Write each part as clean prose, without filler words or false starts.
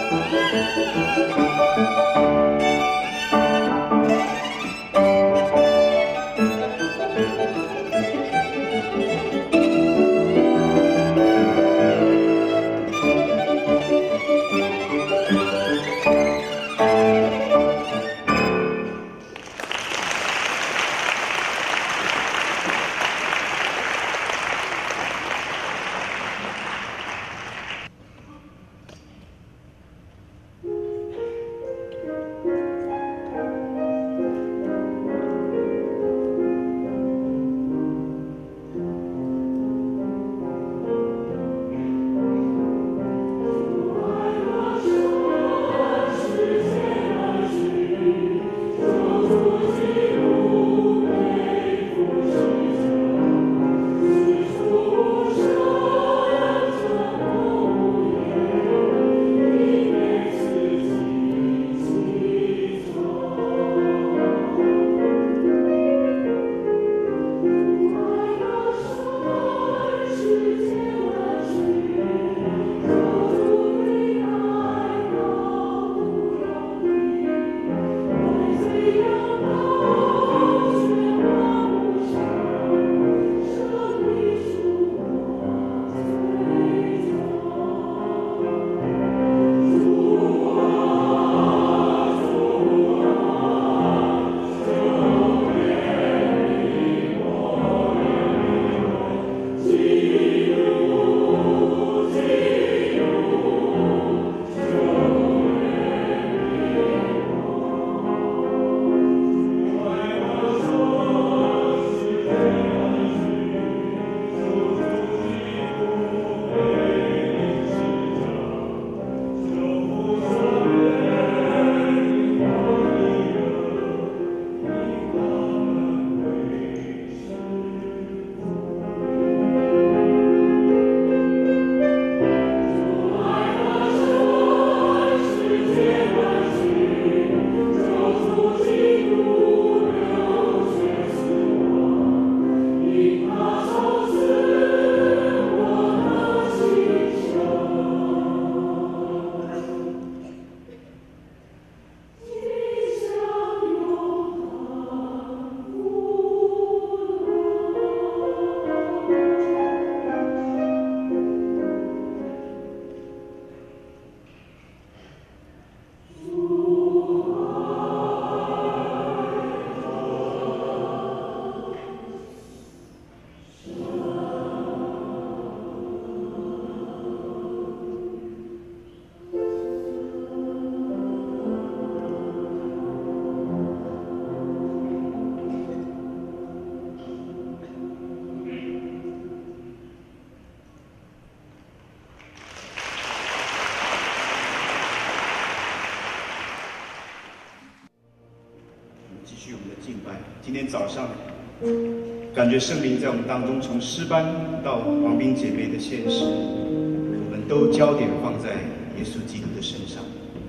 今天早上，感觉圣灵在我们当中，从诗班到王兵姐妹的献诗，我们都焦点放在耶稣基督的身上。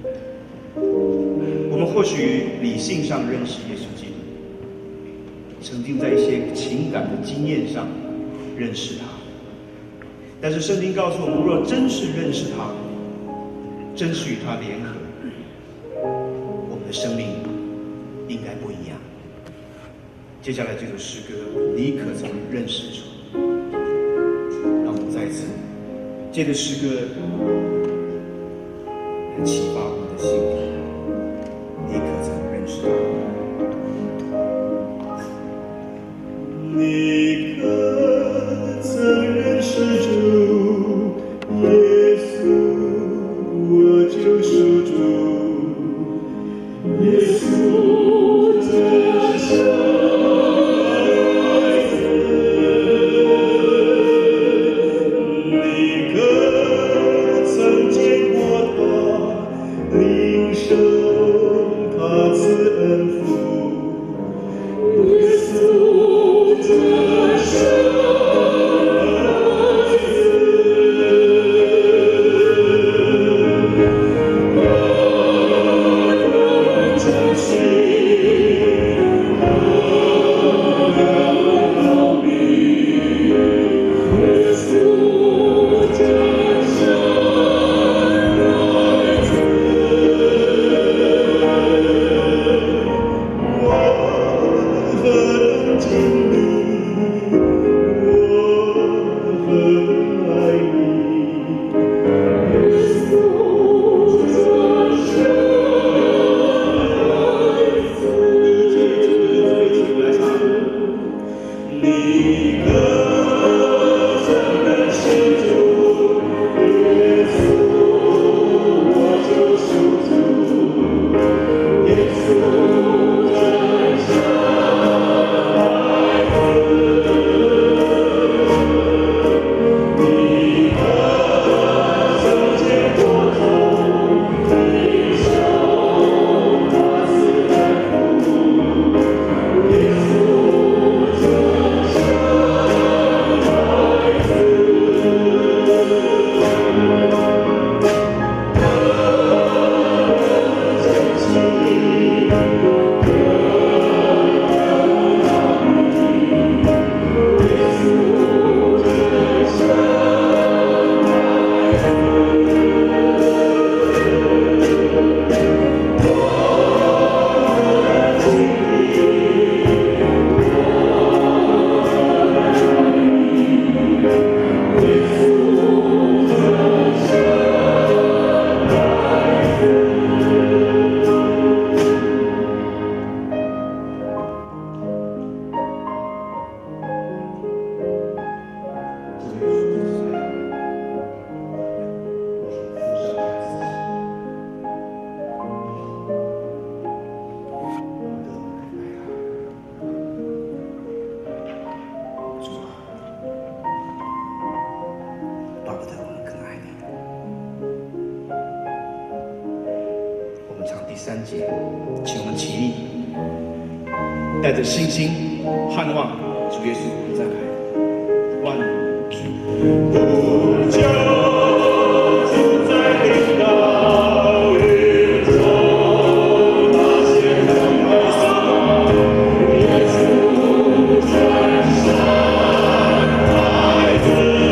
我们或许理性上认识耶稣基督，曾经在一些情感的经验上认识他，但是圣经告诉我们，若真是认识他，真是与他联合，我们的生命应该不一样。接下来这首诗歌，你可曾认识主？让我们再次借着诗歌来启发我们的心灵。你可曾认识他？你可曾认识主？耶稣，我救赎主。耶稣的生。 们唱第3节，请我们起立，带着信心盼望主耶稣再来。One, two， 呼叫主在临到宇宙，那些人耶稣真神孩子。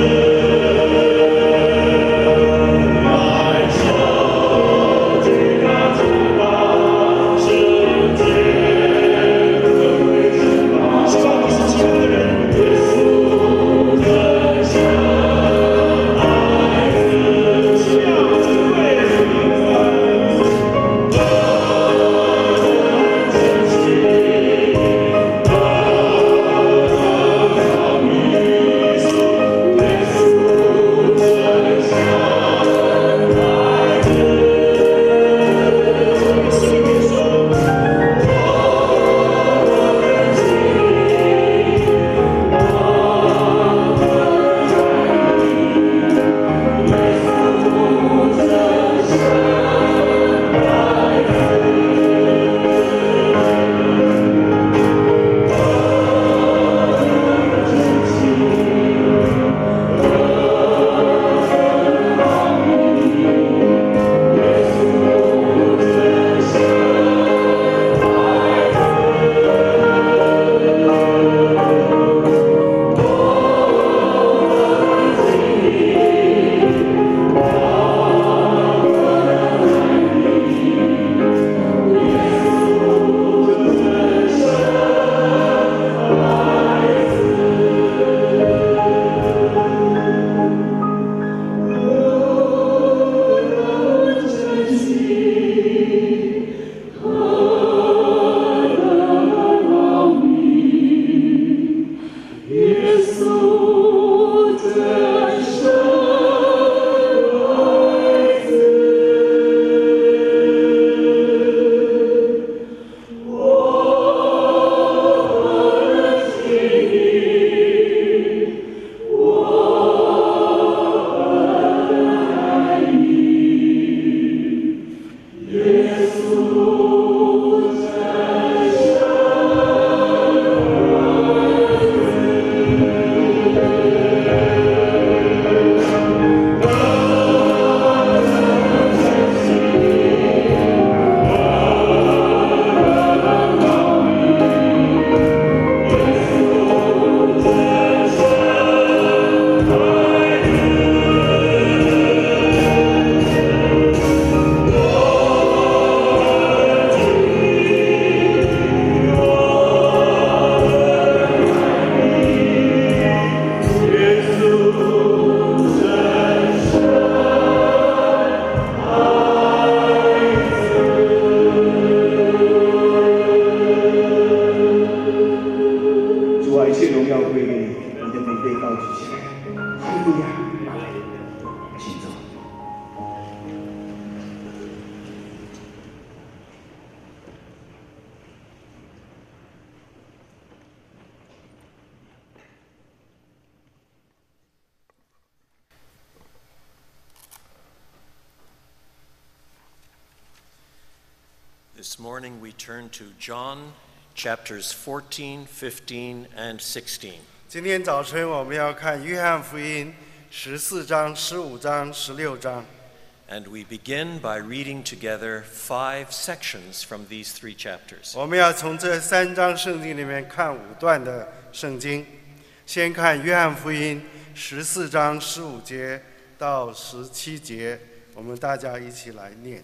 This morning we turn to John chapters 14, 15, and 16. 今天早晨我们要看约翰福音14章、15章、16章。 And we begin by reading together 5 sections from these 3 chapters. 我们要从这3章圣经里面看5段的圣经。先看约翰福音14章15节到17节，我们大家一起来念。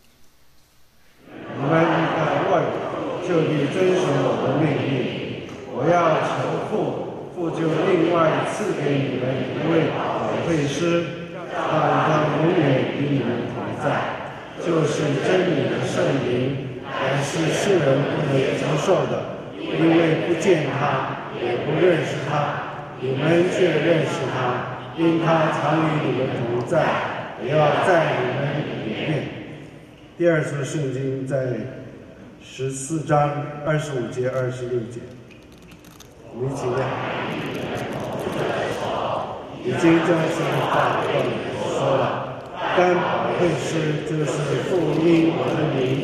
你们离开外，就必遵守我的命令。我要求父，父就另外赐给你们一位保惠师，他将永远与你们同在，就是真理的圣灵。但是世人不能接受的，因为不见他，也不认识他。你们却认识他，因他常与你们同在，也要在你们里面。第二处圣经在14章25节、26节，我们一起念。已经将这话告你们说了，但保惠师就是父因我的名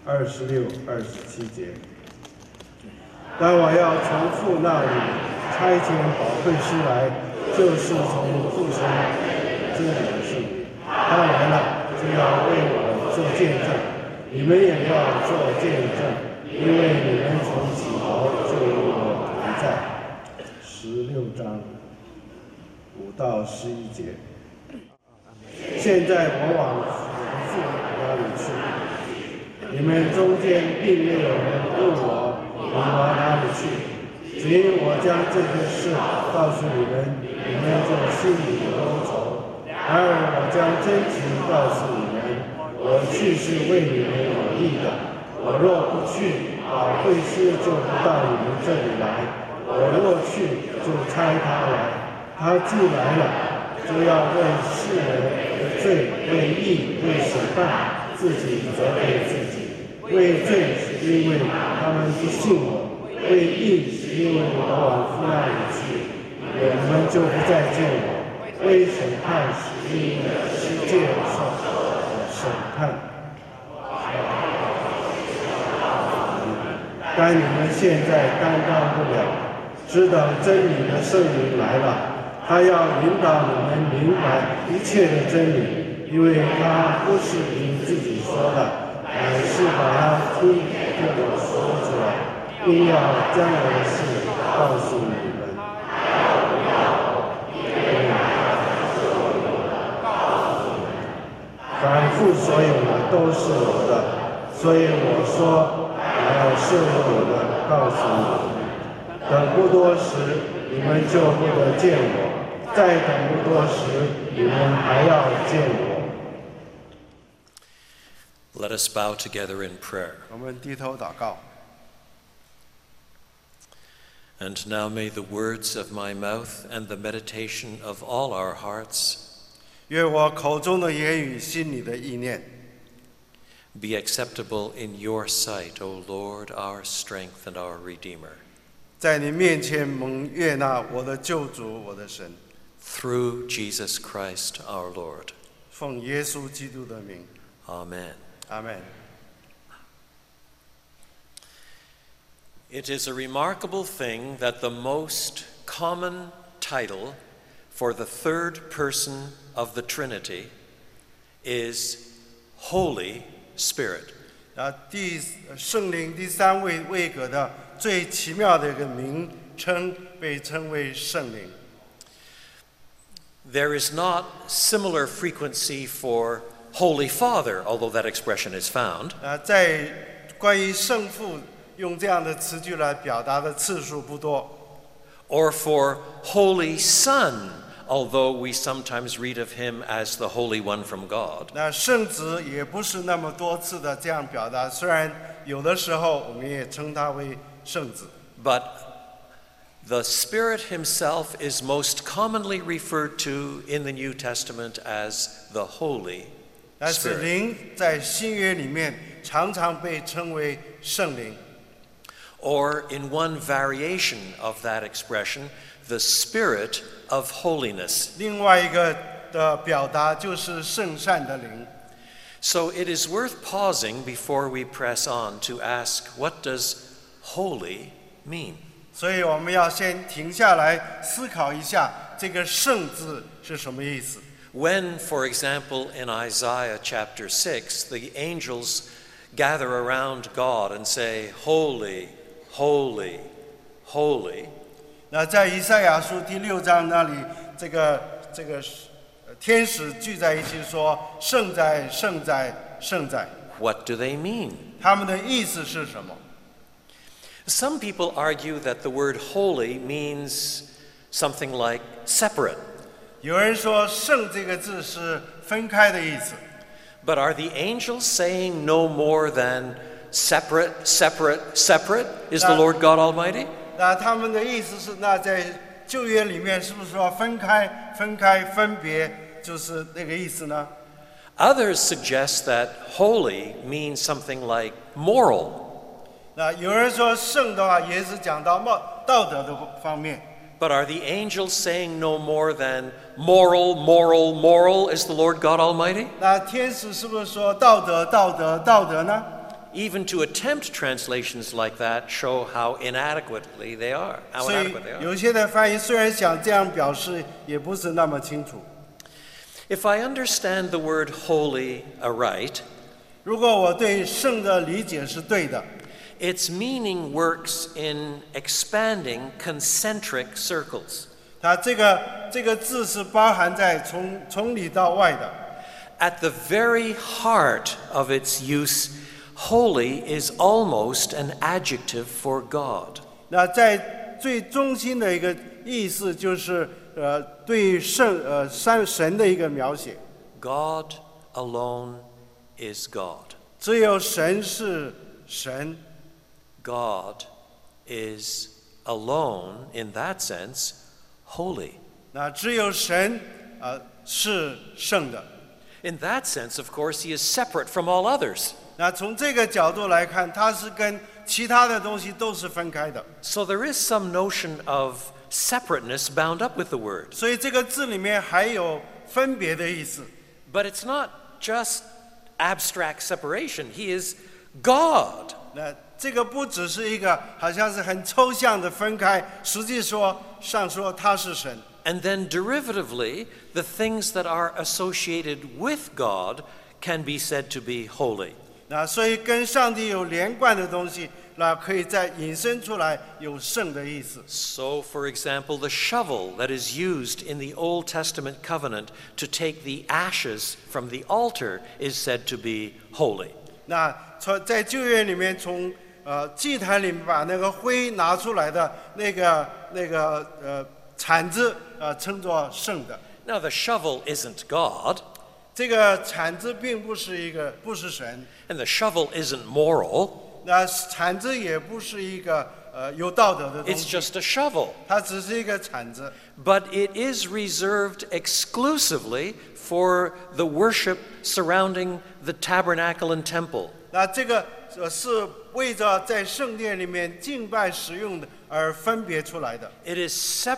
26、27节。但我要从父那里差遣保惠师来，就是从父神这里的圣灵。他来了，就要为我做见证，你们也要做见证，因为你们从起头就与我同在。16章5到11节。现在我往我的父那里去，你们中间并没有人问我你往哪里去，只因我将这个事告诉你们，你们就心里忧愁。然而我将真情告诉你们，我去是为你们有益的。我若不去，保惠师就不到你们这里来；我若去，就差他来。他既来了，就要为世人的罪、为义、为审判，自己责备自己。为罪是因为他们不信我，为义是因为我往父那里去，你们就不再见我。为审判是因为世界受审判。但你们现在担当不了，只等真理的圣灵来了。他要引导你们明白一切的真理，因为他不是凭自己说的，乃是把他听我说出来，并要将我的事告诉你们。凡父所有的都是我的，所以我说我要是我的告诉你们。等不多时，你们就不得见我。再等不多时，你们还要见我。 Let us bow together in prayer. 我们低头祷告。 And now may the words of my mouth and the meditation of all our hearts 愿我口中的言语、心里的意念， be acceptable in your sight, O Lord, our strength and our Redeemer. 在你面前蒙悦纳，我的救主，我的神。 Through Jesus Christ our Lord. 奉耶稣基督的名， Amen. 阿们。 It is a remarkable thing that the most common title for the third person of the Trinity is Holy Spirit. 圣灵第三位位格的最奇妙的一个名称，被称为圣灵。 There is not similar frequency for Holy Father, although that expression is found. 在关于圣父用这样的词句来表达的次数不多。 Or for Holy Son, although we sometimes read of him as the Holy One from God. 那圣子也不是那么多次的这样表达，虽然有的时候我们也称他为圣子。 But the Spirit himself is most commonly referred to in the New Testament as the Holy 但是 Spirit. 灵在新约里面常常被称为圣灵。 Or in one variation of that expression, the Spirit of holiness. 另外一个的表达就是圣善的灵。 So it is worth pausing before we press on to ask, what does holy mean? 所以我们要先停下来思考一下这个圣字是什么意思。 When, for example, in Isaiah chapter 6, the angels gather around God and say, Holy, holy, holy. 那在以赛亚书第6章那里，这个天使聚在一起说：“圣哉，圣哉，圣哉。” What do they mean? 他们的意思是什么？ Some people argue that the word holy means something like separate. 有人说“圣”这个字是分开的意思， But are the angels saying no more than separate, separate, separate is the Lord God Almighty? 那他们的意思是，那在旧约里面是不是说分开、分开、分别，就是那个意思呢？ Others suggest that holy means something like moral. 那有人说圣的话也是讲到道德的方面。 But are the angels saying no more than moral, moral, moral is the Lord God Almighty? 那天使是不是说道德、道德、道德呢？ even to attempt translations like that show how inadequately they are. 所以有些的翻译虽然想这样表示，也不是那么清楚。 If I understand the word holy aright, 如果我对圣的理解是对的， its meaning works in expanding concentric circles. 它这个字是包含在从里到外的。 At the very heart of its use, holy is almost an adjective for God. 那在最中心的一个意思就是对神的一个描写。 God alone is God. 只有神是神。 God is alone, in that sense, holy. 那只有神是圣的。 In that sense, of course, he is separate from all others. 那从这个角度来看，它是跟其他的东西都是分开的。 So there is some notion of separateness bound up with the word. 所以这个字里面还有分别的意思。 But it's not just abstract separation. He is God. 那这个不只是一个好像是很抽象的分开，实际上说他是神。 And then derivatively, the things that are associated with God can be said to be holy. 那所以跟上帝有连贯的东西，那可以再引申出来有圣的意思。 So, for example, the shovel that is used in the Old Testament covenant to take the ashes from the altar is said to be holy. 那在旧约里面，从祭坛里面把那个灰拿出来的那个铲子称作圣的。 Now, the shovel isn't God, 这个铲子并不是神， and the shovel isn't moral. 那铲子也不是一个有道德的东 It's 西， just a shovel. 它只是一个铲子。 But it is reserved exclusively for the worship surrounding the tabernacle and temple. 那这个是为着在圣殿里面敬拜使用的而分别出来的。 It is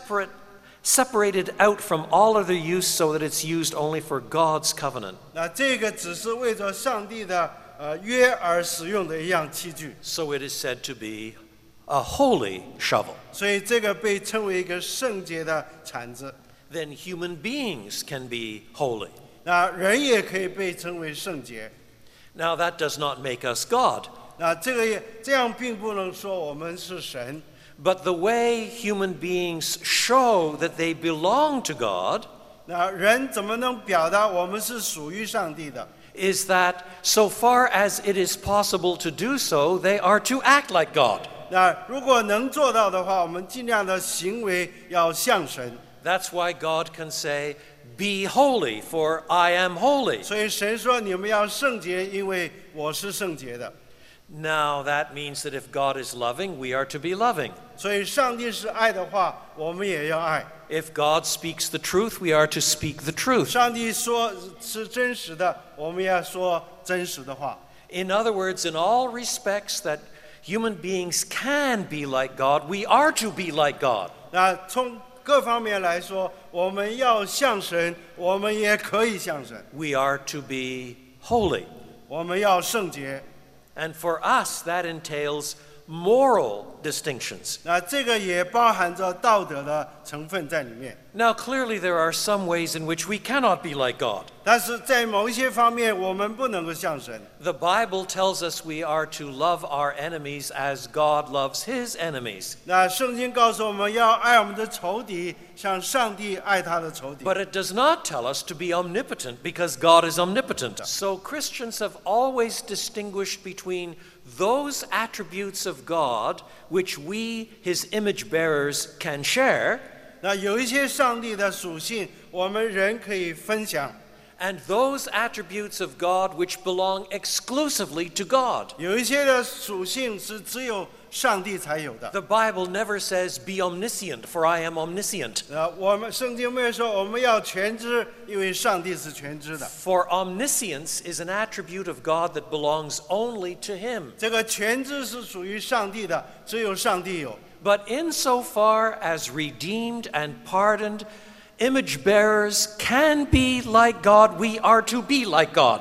separated out from all other use so that it's used only for God's covenant. 那这个只是为着上帝的约而使用的一样器具， So it is said to be a holy shovel. 所以这个被称为一个圣洁的铲子。 Then human beings can be holy. 那人也可以被称为圣洁。 Now that does not make us God, 那这样并不能说我们是神。 but the way human beings show that they belong to God 那人怎么能表达我们是属于上帝的？ is that so far as it is possible to do so, they are to act like God. 那如果能做到的话，我们尽量的行为要像神。 That's why God can say, "Be holy, for I am holy." 所以神说你们要圣洁，因为我是圣洁的。 Now that means that if God is loving, we are to be loving. 所以上帝是爱的话，我们也要爱。 If God speaks the truth, we are to speak the truth. 上帝说是真实的，我们要说真实的话。 In other words, in all respects that human beings can be like God, we are to be like God. 那从各方面来说，我们要像神，我们也可以像神。 We are to be holy. 我们要圣洁。 And for us, that entails moral distinctions. 那这个也包含着道德的成分在里面。 Now, clearly, there are some ways in which we cannot be like God. 但是在某一些方面，我们不能够像神。 The Bible tells us we are to love our enemies as God loves his enemies. 那圣经告诉我们要爱我们的仇敌，像上帝爱他的仇敌。 But it does not tell us to be omnipotent because God is omnipotent. So Christians have always distinguished between those attributes of God which we, his image bearers, can share, 那有一些上帝的属性，我们人可以分享； and those attributes of God which belong exclusively to God. 有一些的属性是只有上帝才有的。 The Bible never says, "Be omniscient, for I am omniscient." 我们圣经没有说我们要全知，因为上帝是全知的。 For omniscience is an attribute of God that belongs only to him. 这个全知是属于上帝的，只有上帝有。 But insofar as redeemed and pardoned image bearers can be like God, we are to be like God.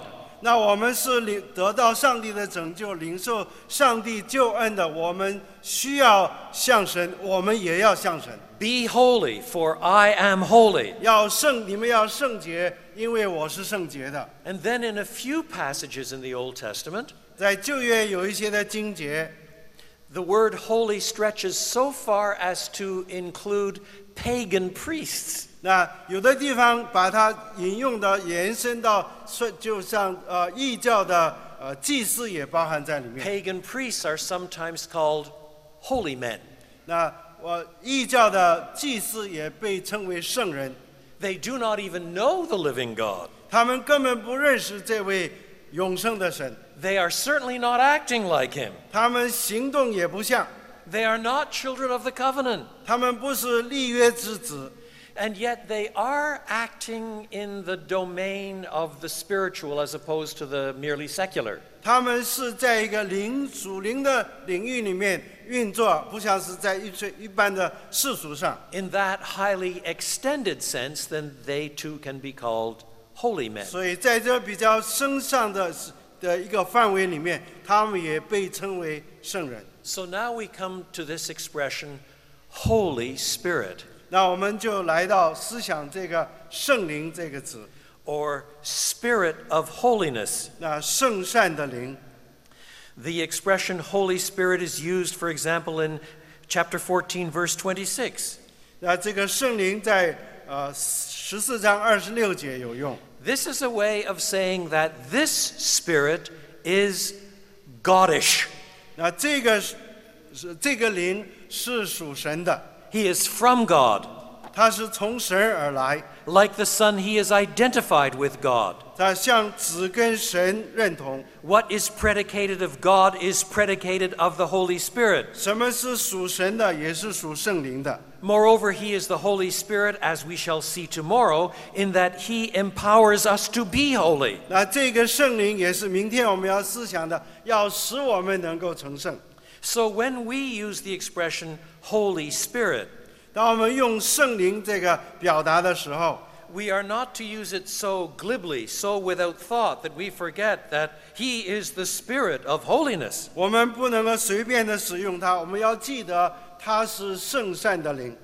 那我们是得到上帝的拯救，领受上帝救恩的，我们需要向神，我们也要向神。 Be holy, for I am holy. 你们要圣洁，因为我是圣洁的。 And then in a few passages in the Old Testament, 在旧约有一些的经节， the word holy stretches so far as to include pagan priests. 那有的地方把它引用的延伸到，就像异教的祭司也包含在里面。 Pagan priests are sometimes called holy men. 那异教的祭司也被称为圣人， They do not even know the living God. 他们根本不认识这位永生的神， They are certainly not acting like him. 他们行动也不像， They are not children of the covenant. 他们不是立约之子。 And yet they are acting in the domain of the spiritual as opposed to the merely secular. 他们是在一个属灵的领域里面运作，不像是在一般的世俗上。 In that highly extended sense, then they too can be called holy men. 所以在这比较深上的一个范围里面，他们也被称为圣人。 So now we come to this expression, Holy Spirit, 那我们就来到思想这个圣灵这个字， or Spirit of holiness. 那圣善的灵。 The expression Holy Spirit is used, for example, in chapter 14, verse 26. 那这个圣灵在14章26节有用。 This is a way of saying that this Spirit is Godish. 那这个灵是属神的， He is from God. 它是从神而来， Like the Son, he is identified with God. 它像子跟神认同。 What is predicated of God is predicated of the Holy Spirit. 什么是属神的，也是属圣灵的。 Moreover, he is the Holy Spirit, as we shall see tomorrow, in that he empowers us to be holy. 那这个圣灵也是明天我们要思想的，要使我们能够成圣。 So when we use the expression Holy Spirit, 当我们用圣灵这个表达的时候， we are not to use it so glibly, so without thought, that we forget that he is the Spirit of holiness. 我们不能够随便的使用它，我们要记得它是圣善的灵。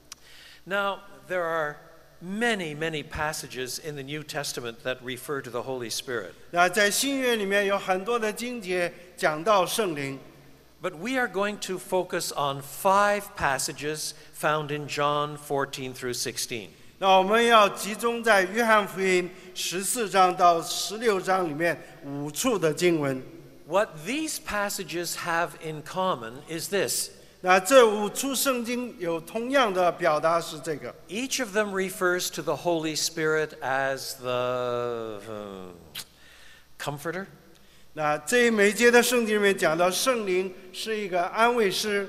Now, there are many, many passages in the New Testament that refer to the Holy Spirit. 那在新约里面有很多的经节讲到圣灵， But we are going to focus on 5 passages found in John 14 through 16. 那我们要集中在约翰福音14章到16章里面5处的经文。 What these passages have in common is this. 那这5处圣经有同样的表达是这个， Each of them refers to the Holy Spirit as the comforter. 那这每节的圣经里面讲到圣灵是一个安慰师，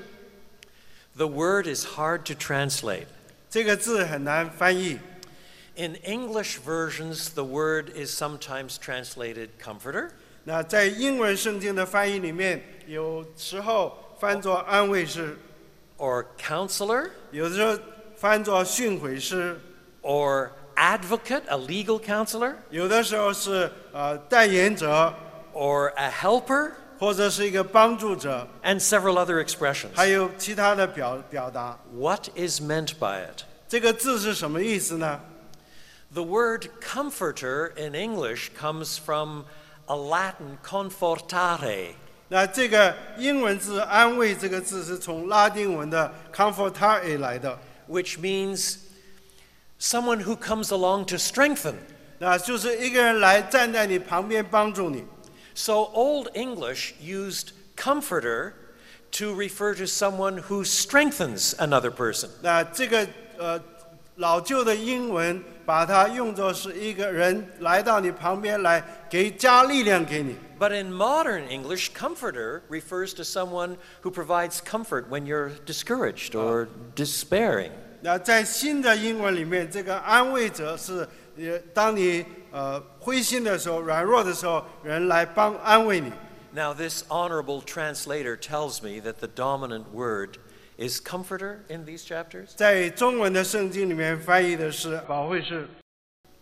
The word is hard to translate. 这个字很难翻译。 In English versions, the word is sometimes translated comforter, 那在英文圣经的翻译里面，有时候翻作安慰师， or counselor, 有的时候翻作训诲师， or advocate, a legal counselor, 有的时候是代言者， or a helper, 或者是一个帮助者， and several other expressions. 还有其他的表达。 What is meant by it? 这个字是什么意思呢？ The word comforter in English comes from a Latin confortare, 那这个英文字"安慰"这个字是从拉丁文的 "comfortare" 来的， which means someone who comes along to strengthen. 那就是一个人来站在你旁边帮助你。 So Old English used comforter to refer to someone who strengthens another person. 那这个老旧的英文把它用作是一个人来到你旁边来加力量给你。 But in modern English, comforter refers to someone who provides comfort when you're discouraged or despairing. 那在新的英文里面，这个安慰者是当你灰心的时候、软弱的时候，人来安慰你。 Now, this honorable translator tells me that the dominant word is comforter in these chapters. 在中文的圣经里面翻译的是保惠师。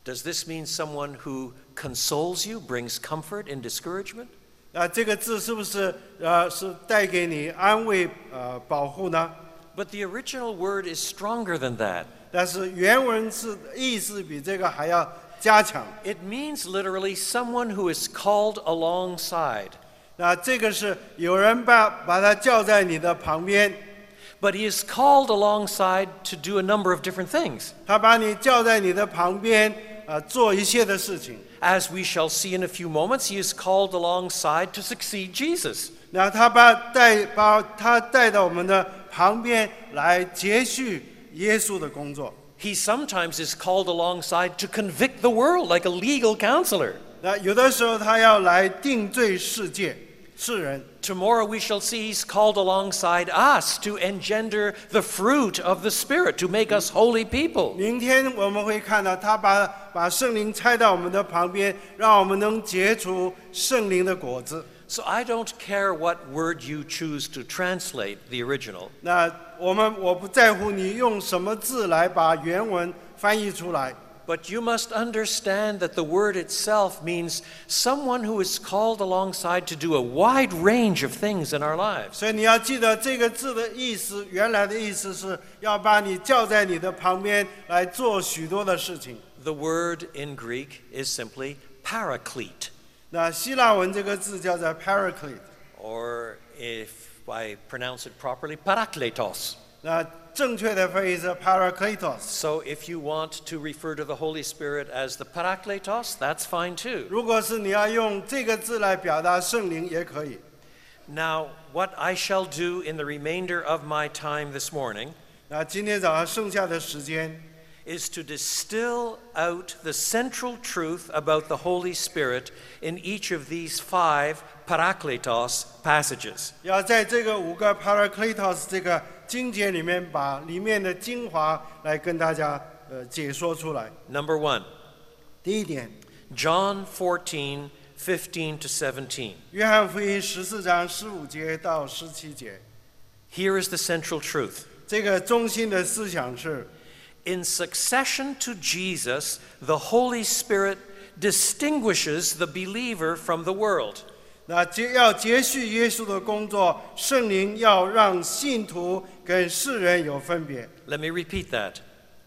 Does this mean someone who consoles you, brings comfort in discouragement? 这个字是不是是带给你安慰保护呢？ But the original word is stronger than that. 但是原文是意思比这个还要加强。 It means literally someone who is called alongside. 那这个是有人把他叫在你的旁边， But he is called alongside to do a number of different things. 他把你叫在你的旁边做一切的事情。 As we shall see in a few moments, he is called alongside to succeed Jesus. 那他把他带到我们的旁边来接续耶稣的工作。 He sometimes is called alongside to convict the world like a legal counselor. 那有的时候他要来定罪世人。 Tomorrow we shall see he's called alongside us to engender the fruit of the Spirit, to make us holy people. 明天我们会看到他把圣灵差到我们的旁边，让我们能结出圣灵的果子。 So I don't care what word you choose to translate the original. 那我不在乎你用什么字来把原文翻译出来。 But you must understand that the word itself means someone who is called alongside to do a wide range of things in our lives. 所以你要记得这个字的意思，原来的意思是要把你叫在你的旁边来做许多的事情。 The word in Greek is simply paraclete. 那希腊文这个字叫做 paraclete， Or if I pronounce it properly, parakletos. 那正确的翻译是 parakletos。 So if you want to refer to the Holy Spirit as the parakletos, that's fine too. 如果是你要用这个字来表达圣灵也可以。 Now, what I shall do in the remainder of my time this morning 那今天早上剩下的时间， is to distill out the central truth about the Holy Spirit in each of these 5 parakletos passages. 要在这个5个 parakletos 这个经节里面，把里面的精华来跟大家解说出来。 Number 1, 第一点， John 14:15 to 17. 约翰福音14章15节到17节， Here is the central truth. 这个中心的思想是。 In succession to Jesus, the Holy Spirit distinguishes the believer from the world. 那要接续耶稣的工作，圣灵要让信徒跟世人有分别。 Let me repeat that.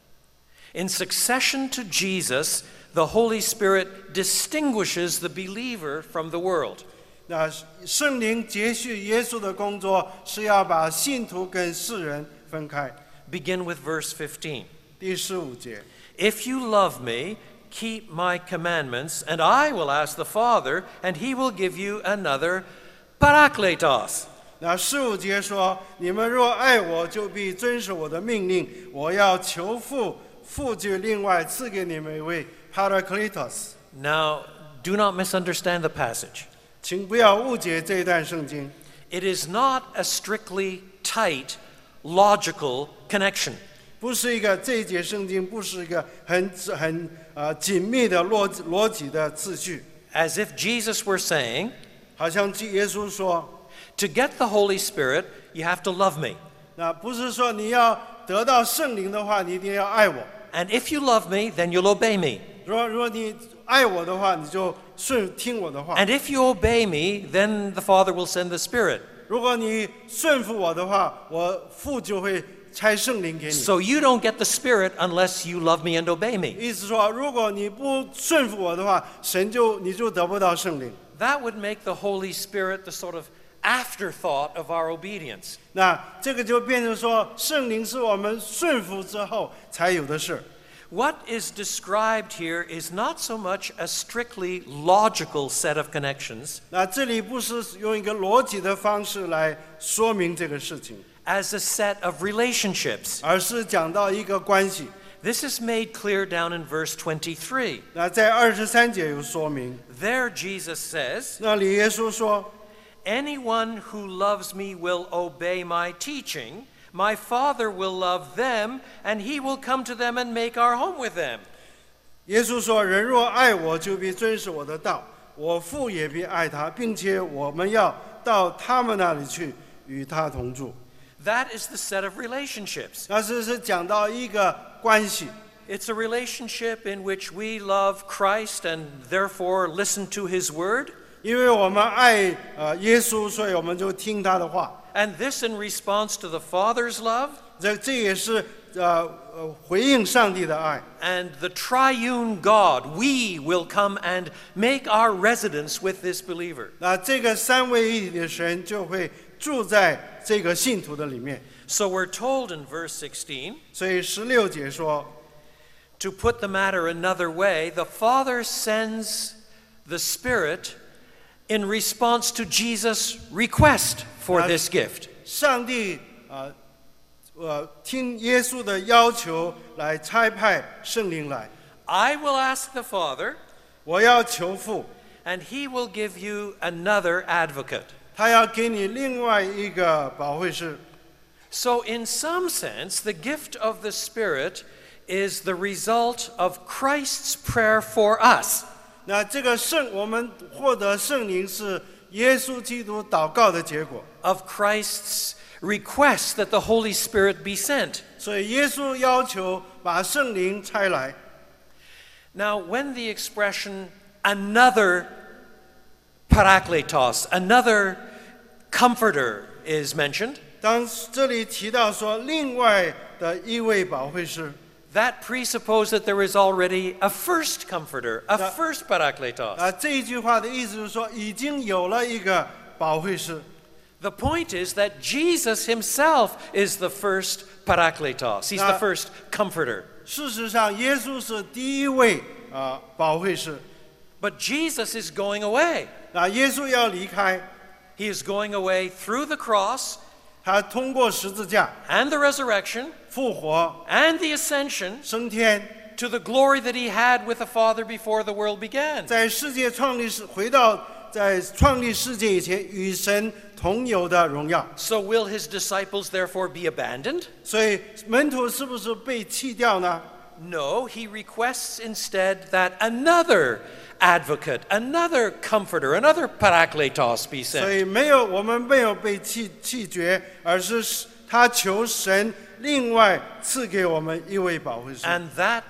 In succession to Jesus, the Holy Spirit distinguishes the believer from the world. 那圣灵接续耶稣的工作，是要把信徒跟世人分开。 Begin with verse 15. 第15节， If you love me, keep my commandments, and I will ask the Father, and he will give you another parakletos. 那15节说：“你们若爱我，就必遵守我的命令。我要求父，父就另外赐给你们一位 parakletos。” Now, do not misunderstand the passage. 请不要误解这一段圣经。 It is not a strictly tight, logical connection. 不是一个这一节圣经不是一个很紧密的逻辑的次序， As if Jesus were saying, 好像耶稣说， to get the Holy Spirit, you have to love me. 那不是说你要得到圣灵的话，你一定要爱我。 And if you love me, then you'll obey me. 如果你爱我的话，你就听我的话。 And if you obey me, then the Father will send the Spirit. 如果你顺服我的话，我父就会差圣灵给你。 So you don't get the Spirit unless you love me and obey me. 意思说，如果你不顺服我的话，你就得不到圣灵。 That would make the Holy Spirit the sort of afterthought of our obedience. 那这个就变成说，圣灵是我们顺服之后才有的事。 What is described here is not so much a strictly logical set of connections 那这里不是用一个逻辑的方式来说明这个事情， as a set of relationships. 而是讲到一个关系。 This is made clear down in verse 23. 那在23节有说明， There Jesus says, 那里耶稣说， Anyone who loves me will obey my teaching. My Father will love them, and he will come to them and make our home with them. 耶稣说：“人若爱我，就必遵守我的道，我父也必爱他，并且我们要到他们那里去，与他同住。” That is the set of relationships. 那是讲到一个关系。 It's a relationship in which we love Christ and therefore listen to his word. 因为我们爱耶稣，所以我们就听他的话。 And this in response to the Father's love. 这也是回应上帝的爱。 And the triune God, we will come and make our residence with this believer. 那这个三位一体的神就会住在这个信徒的里面。 So we're told in verse 16, 所以16节说， to put the matter another way, the Father sends the Spirit in response to Jesus' request for this gift. 上帝听耶稣的要求来差派圣灵来。 I will ask the Father, 我要求父， and he will give you another advocate. 他要给你另外一个保惠师。 So in some sense, the gift of the Spirit is the result of Christ's prayer for us. 那这个我们获得圣灵是耶稣基督祷告的结果， Of Christ's request that the Holy Spirit be sent. 所以耶稣要求把圣灵差来。 Now, when the expression another parakletos, another comforter is mentioned, 当这里提到说另外的一位保惠师， that presupposes that there is already a first comforter, a first parakletos. 这一句话的意思就是说已经有了一个保惠师。 The point is that Jesus himself is the first parakletos. He's the first comforter. 事实上，耶稣是第一位保惠师。 But Jesus is going away. 那耶稣要离开， He is going away through the cross 他通过十字架 and the resurrection 复活 and the ascension 升天， to the glory that he had with the Father before the world began. 在世界创立回到在创立世界以前与神同有的荣耀。 So will his disciples therefore be abandoned? 所以门徒是不是被弃掉呢？ No, he requests instead that another advocate, another comforter, another parakletos be 所 sent. 以我们没有被弃绝，而是他求神另外赐给我们一位保惠师。 And that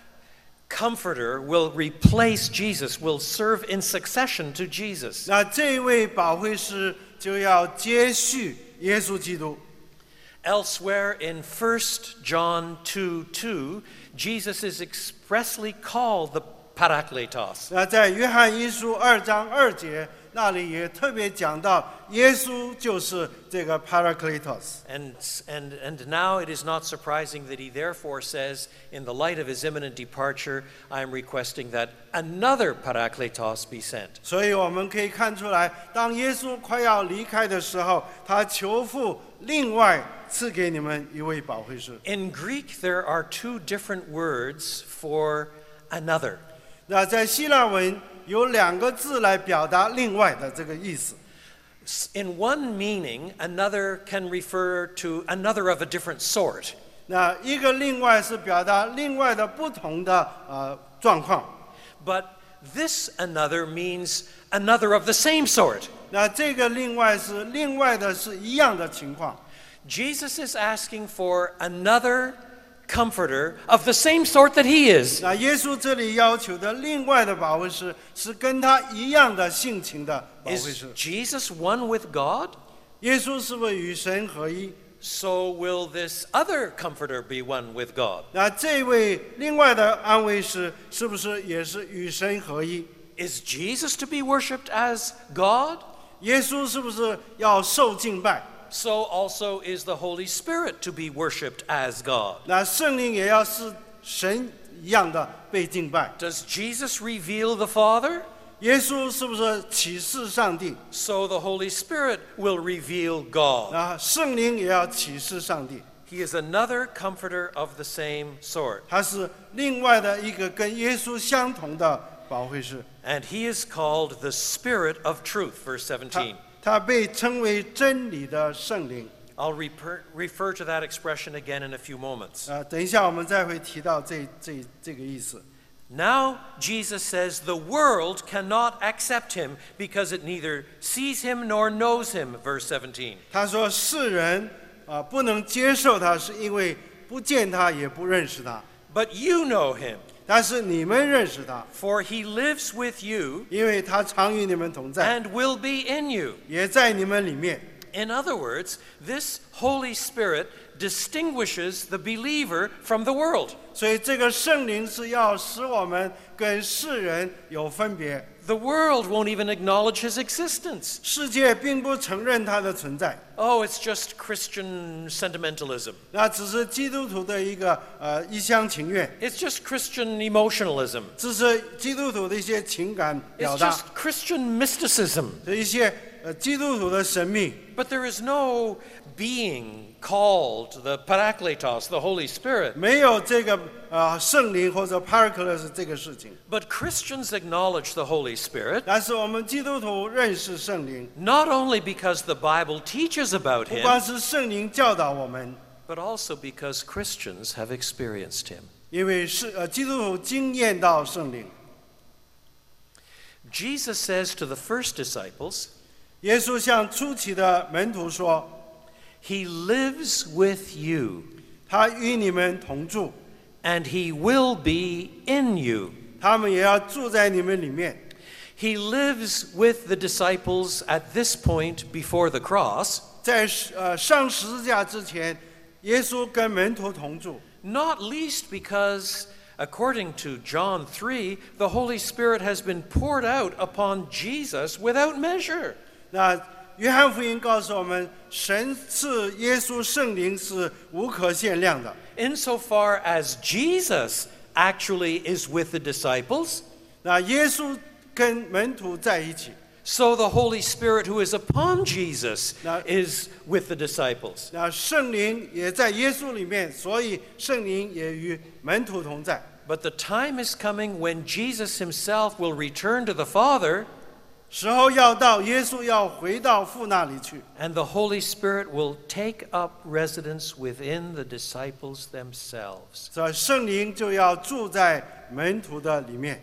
comforter will replace Jesus, will serve in succession to Jesus. 那这一位保惠师就要接续耶稣基督。 Elsewhere in 1 John 2:2, Jesus is expressly called the parakletos. 那在约翰一书2章2节那里也特别讲到，耶稣就是这个 Parakletos。 And now it is not surprising that he therefore says, in the light of his imminent departure, I am requesting that another parakletos be sent. 所以我们可以看出来，当耶稣快要离开的时候，他求父另外赐给你们一位保惠师。 In Greek, there are two different words for another. 那在希腊文有2个字来表达另外的这个意思。 In one meaning, another can refer to another of a different sort. 那一个另外是表达另外的不同的状况。 But this another means another of the same sort. 那这个另外是另外的是一样的情况。 Jesus is asking for another comforter of the same sort that he is. 那耶稣这里要求的另外的保惠师是跟他一样的性情的保惠 Is 师。 Jesus one with God? 耶稣是不是与神合一？ So will this other comforter be one with God? 那这位另外的安慰师是不是也是与神合一？ Is Jesus to be worshipped as God? 耶稣是不是要受敬拜？ So also is the Holy Spirit to be worshipped as God. 那圣灵也要是神一样的被敬拜。 Does Jesus reveal the Father? 耶稣是不是启示上帝？ So the Holy Spirit will reveal God. 那圣灵也要启示上帝。 He is another comforter of the same sort. 他是另外的一个跟耶稣相同的保惠师。 And he is called the Spirit of Truth, verse 17. 他被称为真理的圣灵。 I'll refer to that expression again in a few moments. 等一下我们再会提到这个意思。 Now Jesus says the world cannot accept him because it neither sees him nor knows him, verse 17. 他说世人不能接受他，是因为不见他也不认识他。 But you know him, 但是你们认识他， for he lives with you 因为他常与你们同在， and will be in you. 也在你们里面。 In other words, this Holy Spirit distinguishes the believer from the world. 所以这个圣灵是要使我们跟世人有分别。 The world won't even acknowledge his existence. 世界并不承认他的存在， Oh, it's just Christian sentimentalism. 那只是基督徒的一个一厢情愿， It's just Christian emotionalism. 这是基督徒的一些情感 It's 表达 just Christian mysticism. 的一些基督徒的神秘。 But there is no being called the Parakletos, the Holy Spirit. 没有这个圣灵或者 Paracletos 这个事情， But Christians acknowledge the Holy Spirit 但是我们基督徒认识圣灵， not only because the Bible teaches about 不 him, 光是圣灵教导我们， but also because Christians have experienced him. 因为基督徒经验到圣灵。 Jesus says to the first disciples, 耶稣向初期的门徒说 He lives with you,：“ 他与你们同住， and he will be in you. 他们也要住在你们里面。” He lives with the disciples at this point before the cross, 在上十字架之前，耶稣跟门徒同住， not least because, according to John 3, the Holy Spirit has been poured out upon Jesus without measure. 那约翰福音告诉我们，神赐耶稣圣灵是无可限量的。 Insofar as Jesus actually is with the disciples, 那耶稣跟门徒在一起， so the Holy Spirit who is upon Jesus Now- is with the disciples. 那圣灵也在耶稣里面，所以圣灵也与门徒同在。 But the time is coming when Jesus himself will return to the Father, 时候要到，耶稣要回到父那里去， and the Holy Spirit will take up residence within the disciples themselves. 所以圣灵就要住在门徒的里面。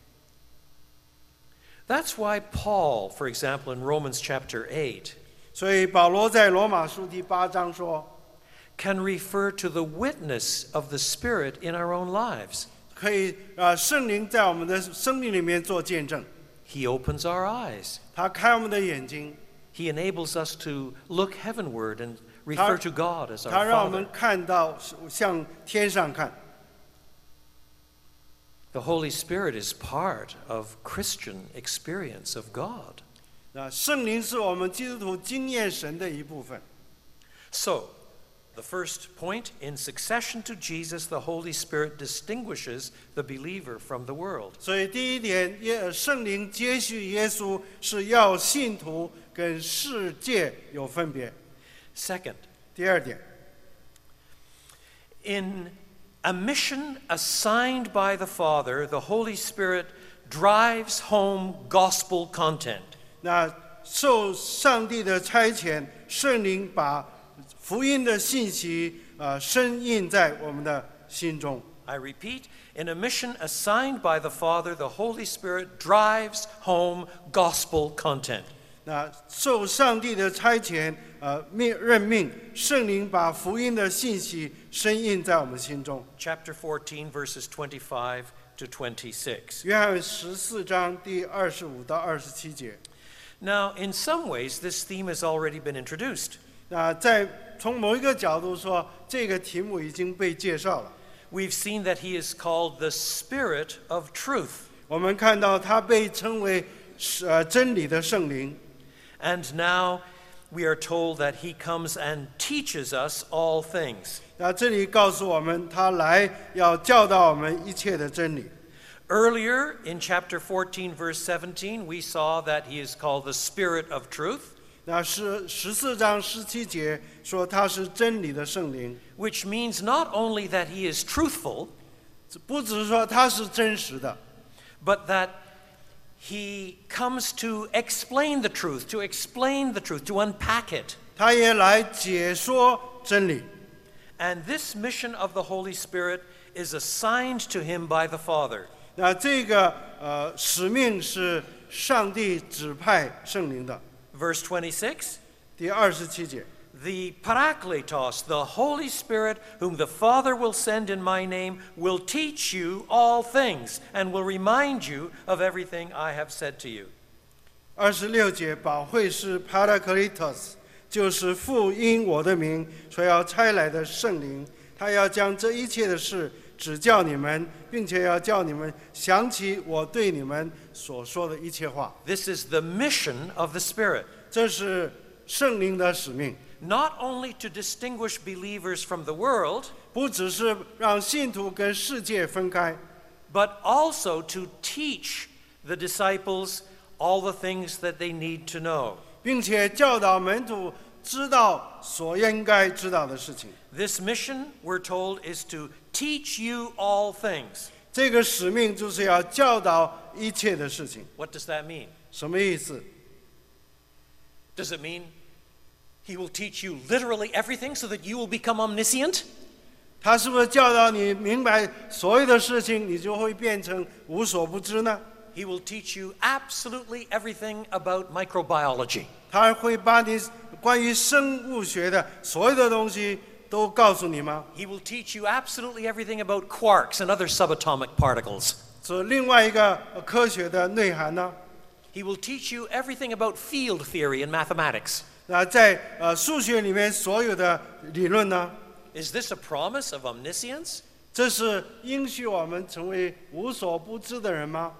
That's why Paul, for example, in Romans chapter 8, 所以保罗在罗马书第8章说， can refer to the witness of the Spirit in our own lives. 可以圣灵在我们的生命里面做见证， He opens our eyes. 他开我们的眼睛， He enables us to look heavenward and refer to God as 他 our 让我 Father. 们看到向天上看。 The Holy Spirit is part of Christian experience of God. 那圣灵是我们基督徒经验神的一部分。 So, the first point, in succession to Jesus, the Holy Spirit distinguishes the believer from the world. 所以第一点，圣灵接续耶稣是要信徒跟世界有分别。 Second, 第二点， in a mission assigned by the Father, the Holy Spirit drives home gospel content. 那受上帝的差遣，圣灵把福音的信息深印在我们的心中。 I repeat, in a mission assigned by the Father, the Holy Spirit drives home gospel content. 那受上帝的差遣，任命，圣灵把福音的信息深印在我们心中。 Chapter 14, verses 25 to 26. 约翰14章第25到27节。 Now, in some ways, this theme has already been introduced. 那从某一个角度说，这个题目已经被介绍了。 We've seen that he is called the Spirit of Truth. 我们看到他被称为真理的圣灵。 And now we are told that he comes and teaches us all things. 那这里告诉我们，他来要教导我们一切的真理。 Earlier in chapter 14, verse 17, we saw that he is called the Spirit of Truth, 那是14章17节说他是真理的圣灵， which means not only that he is truthful, 不只是说他是真实的， but that he comes to explain the truth, to unpack it. 他也来解说真理。 And this mission of the Holy Spirit is assigned to him by the Father. 那这个使命是上帝指派圣灵的。 Verse 26, 第27节， The Parakletos, the Holy Spirit, whom the Father will send in my name, will teach you all things and will remind you of everything I have said to you. 26节，保惠师 Parakletos 就是父因我的名所要差来的圣灵，他要将这一切的事指教你们，并且要叫你们想起我对你们所说的一切话。 This is the mission of the Spirit. 这是圣灵的使命， Not only to distinguish believers from the world, 不只是让信徒跟世界分开， but also to teach the disciples all the things that they need to know. 并且教导门徒知道所应该知道的事情。 This mission, we're told, is to teach you all things. 这个使命就是要教导一切的事情。 What does that mean? 什么意思？ Does it mean he will teach you literally everything so that you will become omniscient? 他是不是教导你明白所有的事情，你就会变成无所不知呢？ He will teach you absolutely everything about microbiology. 他会把你关于生物学的所有的东西都告诉你吗？ He will teach you absolutely everything about quarks and other subatomic particles. 是另外一个科学的内涵呢？ He will teach you everything about field theory and mathematics. 在数学里面所有的理论呢？ Is this a promise of omniscience? 这是应许我们成为无所不知的人吗？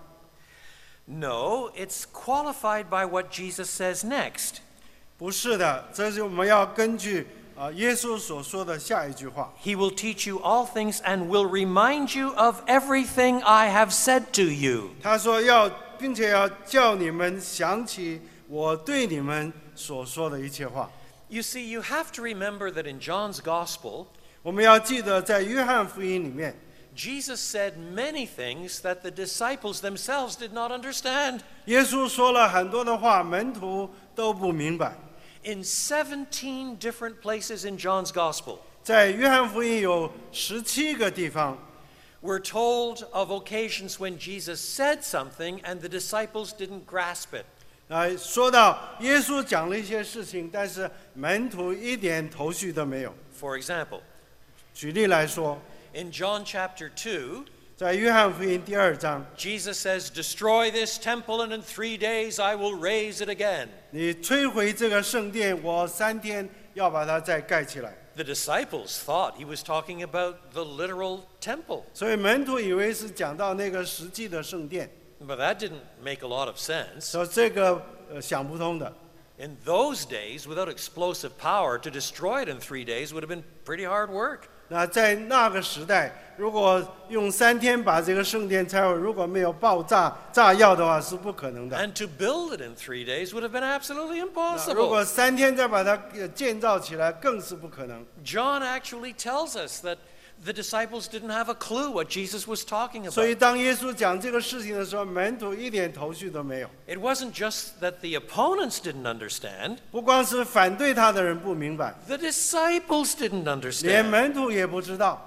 No, it's qualified by what Jesus says next. 不是的，这是我们要根据耶稣所说的下一句话。 He will teach you all things and will remind you of everything I have said to you. 他说并且要叫你们想起我对你们所说的一切话。 You see, you have to remember that in John's Gospel, 我们要记得，在约翰福音里面， Jesus said many things that the disciples themselves did not understand. 耶稣说了很多的话，门徒都不明白。 In 17 different places in John's Gospel, 在约翰福音有17个地方， we're told of occasions when Jesus said something and the disciples didn't grasp it. 说到耶稣讲了一些事情，但是门徒一点头绪都没有。 For example, 举例来说， in John chapter 2, 在约翰福音第2章， Jesus says, "Destroy this temple and in 3 days I will raise it again." 你摧毁这个圣殿，我3天要把它再盖起来。 The disciples thought he was talking about the literal temple, 所以门徒以为是讲到那个实际的圣殿， but that didn't make a lot of sense. 说这个想不通的。 In those days, without explosive power, to destroy it in 3 days would have been pretty hard work. 那在那个时代，如果用3天把这个圣殿拆毁，如果没有爆炸炸药的话，是不可能的。 And to build it in 3 days would have been absolutely 如 impossible. 果3天再把它建造起来，更是不可能。 John actually tells us that the disciples didn't have a clue what Jesus was talking 所以 about. 当耶稣讲这个事情的时候，门徒一点头绪都没有。 It wasn't just that the opponents didn't understand, 不光是反对他的人不明白， the disciples didn't 连 understand. 门徒也不知道。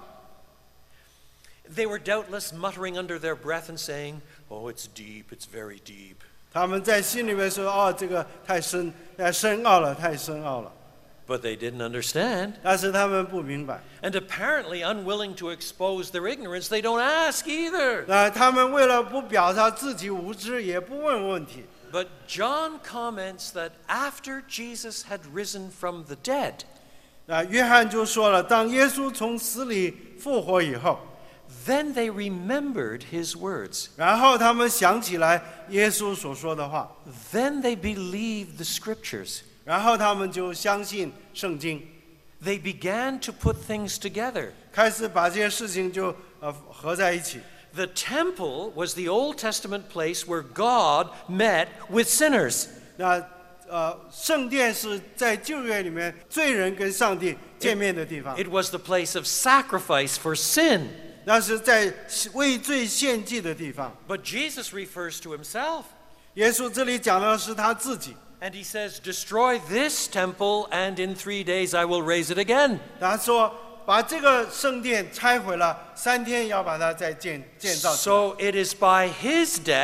They were doubtless muttering under their breath and saying, "Oh, it's deep, it's very deep." 他们在心里面说：“哦，这个太深奥了，太深奥了。” But they didn't understand. 但是他们不明白。 And apparently unwilling to expose their ignorance, they don't ask either. 他们为了不表达自己无知，也不问问题。 But John comments that after Jesus had risen from the dead, 约翰就说了，当耶稣从死里复活以后， then they remembered his words. 然后他们想起来耶稣所说的话， Then they believed the scriptures. 然后他们就相信圣经， They began to put things together. 开始把这些事情就合在一起。 The temple was the Old Testament place where God met with sinners. 圣殿是在旧约里面罪人跟上帝见面的地方， It was the place of sacrifice for sin. 那是在为罪献祭的地方。 But Jesus refers to himself. 耶稣这里讲的是他自己， And he says, "Destroy this temple, and in 3 days I will raise it again." 他说把这个圣殿拆毁了，3天要把它再建造起来。 So it is by his death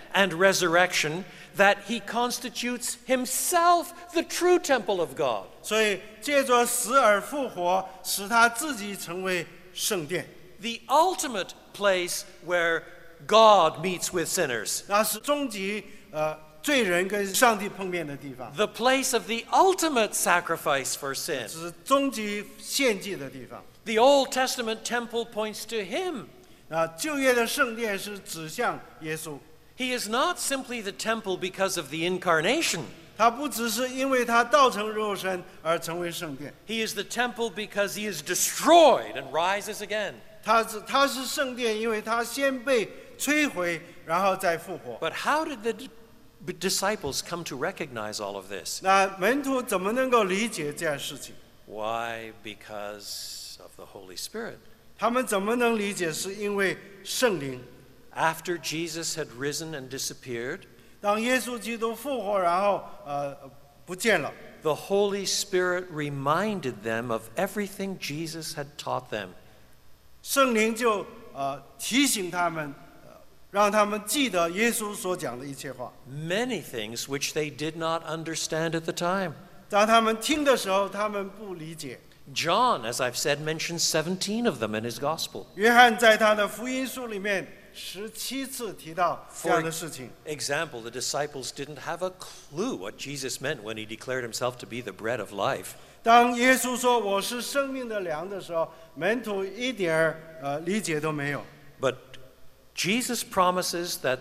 and resurrection that he constitutes himself the true temple of God. 所以借着死而复活，使他自己成为圣殿， The ultimate place where God meets with sinners. 那是终极罪人跟上帝碰面的地方， The place of the ultimate sacrifice for sin. 是终极献祭的地方。 The Old Testament temple points to him. 旧约的圣殿是指向耶稣， He is not simply the temple because of the incarnation. 他不只是因为他道成肉身而成为圣殿， He is the temple because he is destroyed and rises again. 他是圣殿，因为他先被摧毁，然后再复活。 But how did the disciples come to recognize all of this? 那门徒怎么能够理解这样事情？ Why? Because of the Holy Spirit. 他们怎么能理解？是因为圣灵。 After Jesus had risen and disappeared, 当耶稣基督复活，然后不见了， the Holy Spirit reminded them of everything Jesus had taught them. 圣灵就提醒他们，让他们记得耶稣所讲的一切话。 Many things which they did not understand at the time. 当他们听的时候，他们不理解。 John, as I've said, mentions 17 of them in his gospel. 约翰在他的福音书里面17次提到这样的事情。 Example, the disciples didn't have a clue what Jesus meant when he declared himself to be the bread of life. 当耶稣说我是生命的粮的时候，门徒一点理解都没有。 But Jesus promises that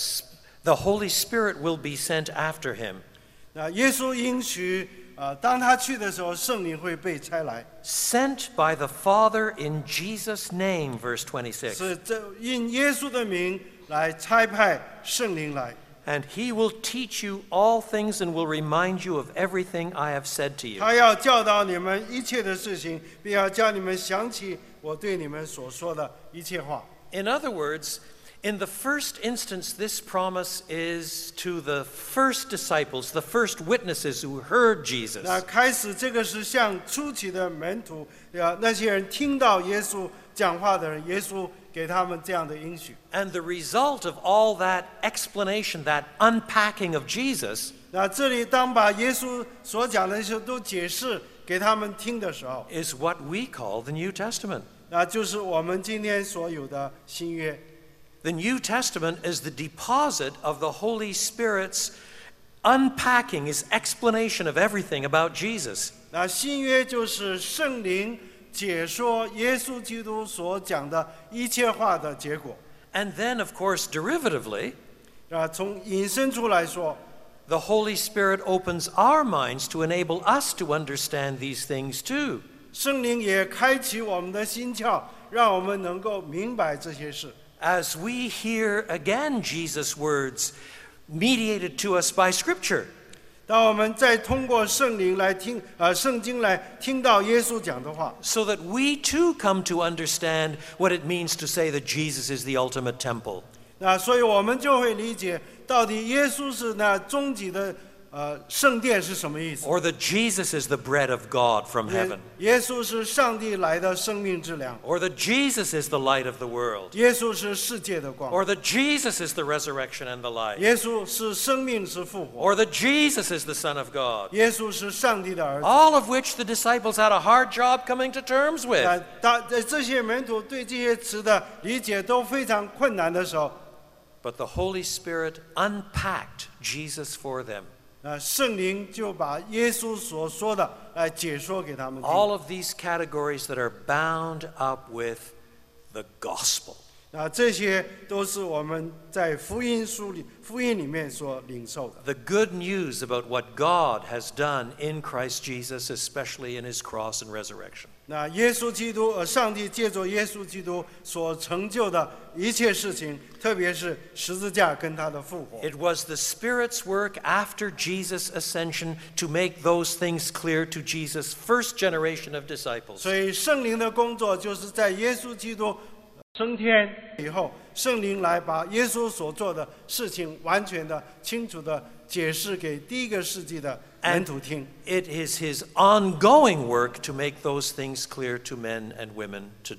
the Holy Spirit will be sent after him. 那耶稣应许，当他去的时候，圣灵会被差来， Sent by the Father in Jesus' name, verse 26. 是因耶稣的名来差派圣灵来。 And he will teach you all things and will remind you of everything I have said to you. 他要教导你们一切的事情，并要叫你们想起我对你们所说的一切话。 In other words, in the first instance, this promise is to the first disciples, the first witnesses who heard Jesus. 那开始这个是向初期的门徒，那些人听到耶稣讲话的人，耶稣给他们这样的应许。 And the result of all that explanation, that unpacking of Jesus, 那这里当把耶稣所讲的那些都解释给他们听的时候， is what we call the New Testament. 那就是我们今天所有的新约。 The New Testament is the deposit of the Holy Spirit's unpacking, his explanation of everything about Jesus. 那新约就是圣灵解说耶稣基督所讲的一切话的结果。 And then, of course, derivatively, 从引申出来说， the Holy Spirit opens our minds to enable us to understand these things too. 圣灵也开启我们的心窍，让我们能够明白这些事。 As we hear again Jesus' words mediated to us by Scripture, 当我们再通过圣灵来听圣经来听到耶稣讲的话， so that we too come to understand what it means to say that Jesus is the ultimate temple. 那所以我们就会理解到底耶稣是那终极的圣殿是什么意思。 Or that Jesus is the bread of God from heaven. 耶稣是上帝来的生命之粮， Or that Jesus is the light of the world. 耶稣是世界的光， Or that Jesus is the resurrection and the life. 耶稣是生命是复活， Or that Jesus is the Son of God. 耶稣是上帝的儿子。 All of which the disciples had a hard job coming to terms with. 这些门徒对这些词的理解都非常困难的时候， But the Holy Spirit unpacked Jesus for them. 圣灵就把耶稣所说的来解说给他们听。 All of these categories that are bound up with the gospel. 这些都是我们在福音里面所领受的。 The good news about what God has done in Christ Jesus, especially in his cross and resurrection. 那耶稣基督，上帝借着耶稣基督所成就的一切事情，特别是十字架跟他的复活。 It was the Spirit's work after Jesus' ascension to make those things clear to Jesus' first generation of disciples. 所以圣灵的工作就是在耶稣基督升天以后，圣灵来把耶稣所做的事情完全的、清楚的解释给第一个世纪的门徒听。 It is his ongoing work to make those things clear to men and women today.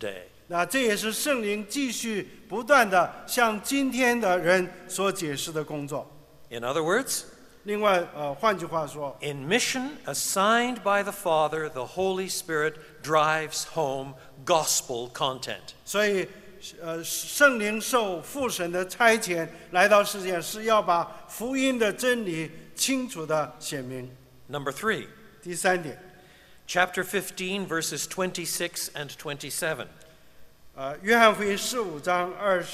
那这也是圣灵继续不断的向今天的人所解释的工作。 In other words, 另外，换句话说， in mission assigned by the Father, the Holy Spirit drives home gospel content. 所以，圣灵受父神的差遣来到世界，是要把福音的真理清楚的显明。 Number 3, 第三点， chapter 15, verses 26 and 27. 约翰福音15章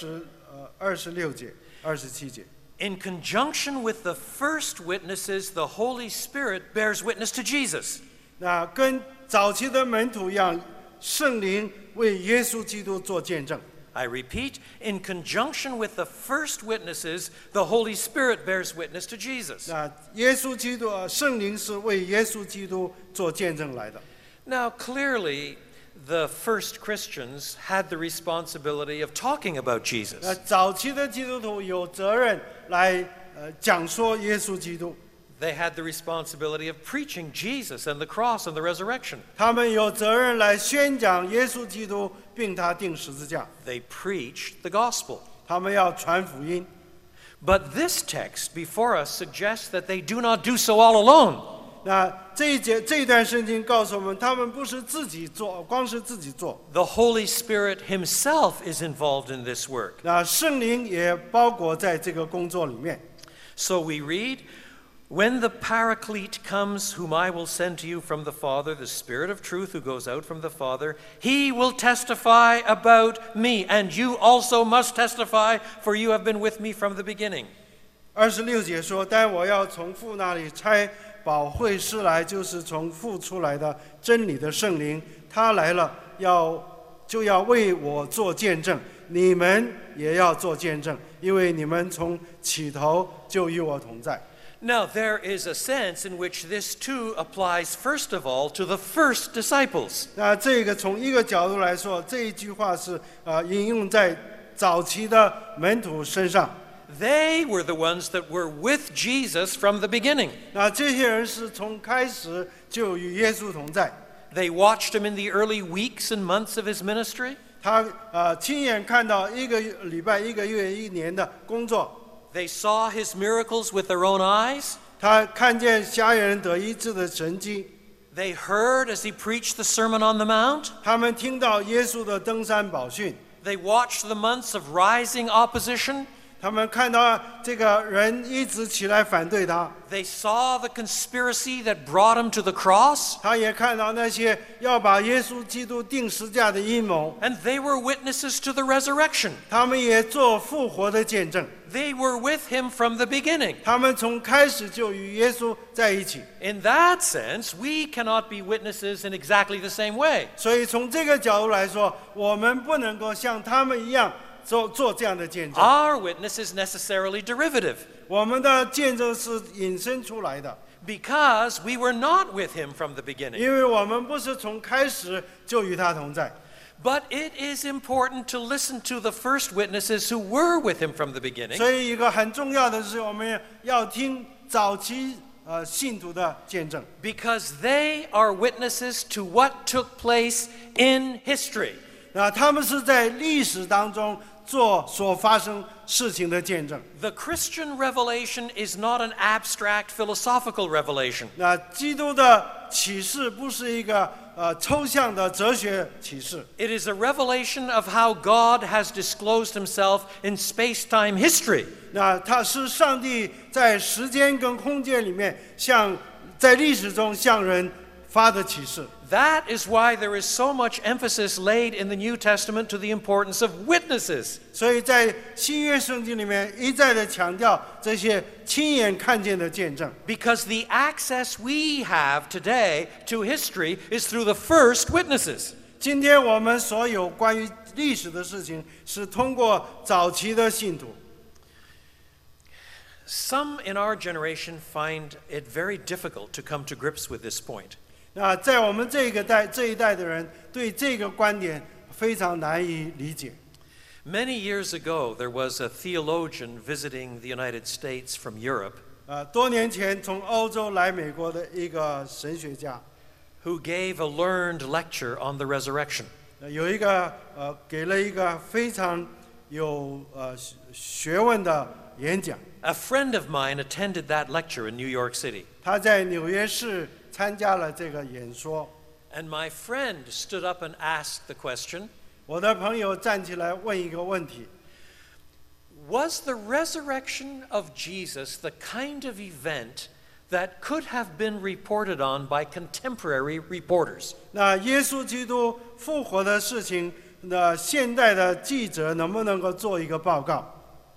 26节、27节。 In conjunction with the first witnesses, the Holy Spirit bears witness to Jesus. 那跟早期的门徒一样，圣灵为耶稣基督做见证。 I repeat, in conjunction with the first witnesses, the Holy Spirit bears witness to Jesus. 那耶稣基督，圣灵是为耶稣基督做见证来的。 Now, clearly, the first Christians had the responsibility of talking about 那 Jesus. 早期的基督徒有责任来讲说耶稣基督， They had the responsibility of preaching Jesus and the cross and the resurrection. 他们有责任来宣讲耶稣基督，并他钉十字架。 They preached the gospel. 他们要传福音。 But this text before us suggests that they do not do so all alone. 那这一段圣经告诉我们，他们不是自己做，光是自己做。 The Holy Spirit himself is involved in this work. 那圣灵也包裹在这个工作里面。 So we read, when the Paraclete comes, whom I will send to you from the Father, the Spirit of truth who goes out from the Father, he will testify about me, and you also must testify, for you have been with me from the beginning. 26节说：“但我要从父那里差保惠师来，就是从父出来的真理的圣灵，他来了，就要为我做见证，你们也要做见证，因为你们从起头就与我同在。” Now, there is a sense in which this too applies, first of all, to the first disciples. 那这个从一个角度来说，这一句话是引用在早期的门徒身上。 They were the ones that were with Jesus from the beginning. 那这些人是从开始就与耶稣同在， They watched him in the early weeks and months of his ministry. 他亲眼看到一个礼拜、一个月、一年的工作。 They saw his miracles with their own eyes. 他看见瞎人得医治的神迹， They heard as he preached the Sermon on the Mount. 他们听到耶稣的登山宝训， They watched the months of rising opposition. 他们看到这个人一直起来反对他， They saw the conspiracy that brought him to the cross. 他也看到那些要把耶稣基督钉十字架的阴谋， And they were witnesses to the resurrection. 他们也做复活的见证。 They were with him from the beginning. 他们从开始就与耶稣在一起， In that sense, we cannot be witnesses in exactly the same way. 所以从这个角度来说，我们不能够像他们一样做这样的见证。 Our witness is necessarily derivative 我们的见证是引申出来的， because we were not with him from the beginning. 因为我们不是从开始就与他同在。 But it is important to listen to the first witnesses who were with him from the beginning. 所以一个很重要的是，我们要听早期信徒的见证， Because they are witnesses to what took place in history. 那他们是在历史当中做所发生事情的见证。 The Christian revelation is not an abstract philosophical revelation. 那基督的启示不是一个抽象的哲学启示， It is a revelation of how God has disclosed himself in space-time history. 那它是上帝在时间跟空间里面在历史中向人发的启示。 That is why there is so much emphasis laid in the New Testament to the importance of witnesses. 所以在新约圣经里面一再的强调这些亲眼看见的见证， Because the access we have today to history is through the first witnesses. 今天我们所有关于历史的事情是通过早期的信徒。 Some in our generation find it very difficult to come to grips with this point. 那在我们这一代的人对这个观点非常难以理解。 Many years ago, there was a theologian visiting the United States from Europe 多年前从欧洲来美国的一个神学家， who gave a learned lecture on the resurrection. 有一个给了一个非常有学问的演讲。 A friend of mine attended that lecture in New York City. 他在纽约市参加了这个演说。 And my friend stood up and asked the question, 我的朋友站起来问一个问题 Was the resurrection of Jesus the kind of event that could have been reported on by contemporary reporters? 那耶稣基督复活的事情，那现代的记者能不能够做一个报告？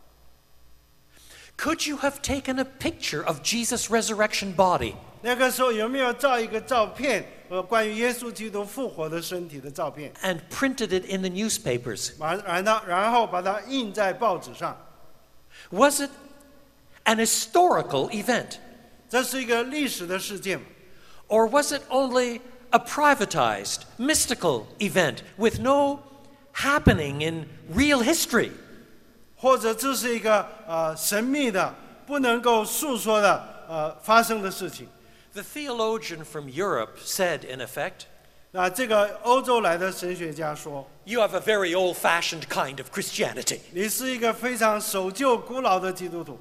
Could you have taken a picture of Jesus' resurrection body? 那个时候有没有照一个照片，关于耶稣基督复活的身体的照片， And printed it in the newspapers? 然后把它印在报纸上？ Was it an historical event? 这是一个历史的事件吗？ Or was it only a privatized, mystical event with no happening in real history? 或者这是一个神秘的、不能够述说的发生的事情？ The theologian from Europe said, in effect, 那这个欧洲来的神学家说 You have a very old-fashioned kind of Christianity. 你是一个非常守旧古老的基督徒。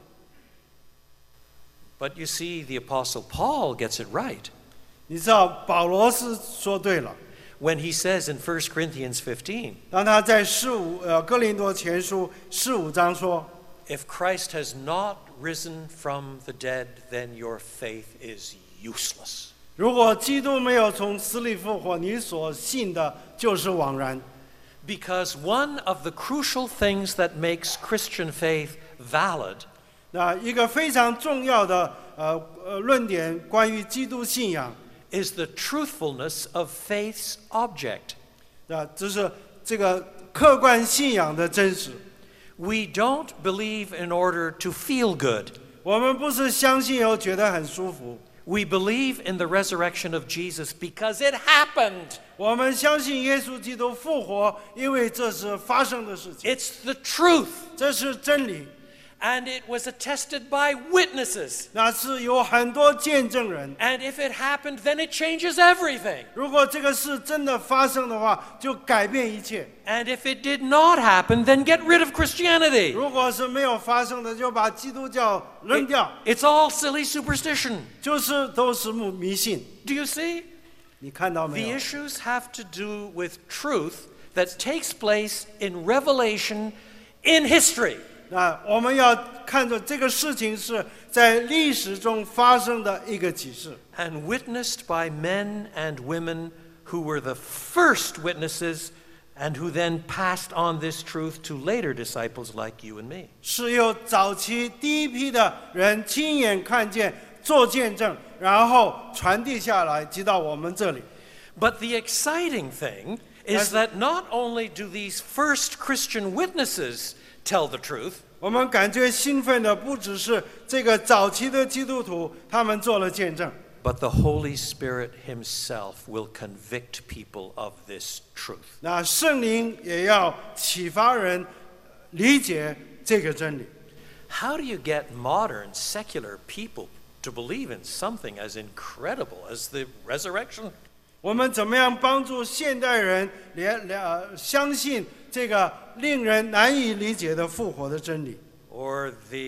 But you see, the Apostle Paul gets it right 你知道保罗是说对了， when he says in 1 Corinthians 15, 当他在哥林多前书15章说， If Christ has not risen from the dead, then your faith is useless. 如果基督没有从死里复活，你所信的就是枉然。 Because one of the crucial things that makes Christian faith valid 那一个非常重要的论点，关于基督信仰， is the truthfulness of faith's object. 这是这个客观信仰的真实。 We don't believe in order to feel good. 我们不是相信以后觉得很舒服， We believe in the resurrection of Jesus because it happened. 我们相信耶稣基督复活，因为这是发生的事情， It's the truth. 这是真理。 And it was attested by witnesses. 那是有很多见证人。 And if it happened, then it changes everything. 如果这个事真的发生的话，就改变一切； And if it did not happen, then get rid of Christianity. 如果是没有发生的，就把基督教扔掉， It's all silly superstition. 都是迷信。 Do you see? 你看到 The 没有？ issues have to do with truth that takes place in revelation in history. 那我们要看着这个事情是在历史中发生的一个启示， And witnessed by men and women who were the first witnesses and who then passed on this truth to later disciples like you and me. 是由早期第一批的人亲眼看见、做见证，然后传递下来，直到我们这里。 But the exciting thing is that not only do these first Christian witnesses tell the truth, 我们感觉兴奋的不只是这个早期的基督徒，他们做了见证， but the Holy Spirit himself will convict people of this truth. 那圣灵也要启发人理解这个真理。 How do you get modern secular people to believe in something as incredible as the resurrection? 我们怎么样帮助现代人相信这个令人难以理解的复活的真理， Or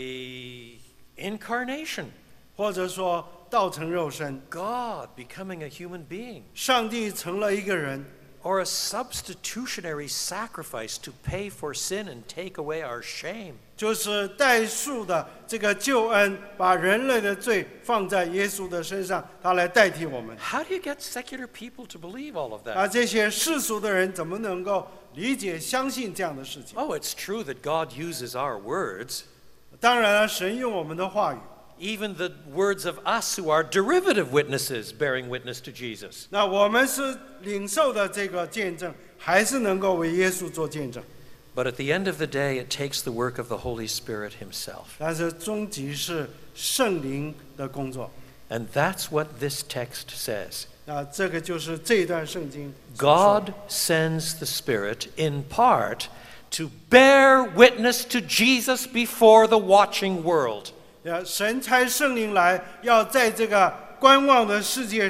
the incarnation? 或者说道成肉身， God becoming a human being? 上帝成了一个人， Or a substitutionary sacrifice to pay for sin and take away our shame? 就是代赎的这个救恩，把人类的罪放在耶稣的身上，他来代替我们。 How do you get secular people to believe all of that? 这些世俗的人怎么能够理解、相信这样的事情？ Oh, it's true that God uses our words, 当然了，神用我们的话语， even the words of us who are derivative witnesses bearing witness to Jesus. 那我们是领受的这个见证，还是能够为耶稣做见证。 But at the end of the day, it takes the work of the Holy Spirit himself. 但是终极是圣灵的工作。 And that's what this text says. 这个就是这一段圣经所说的。 God sends the Spirit in part to bear witness to Jesus before the watching world. 神差圣灵来，要在这个观望的世界上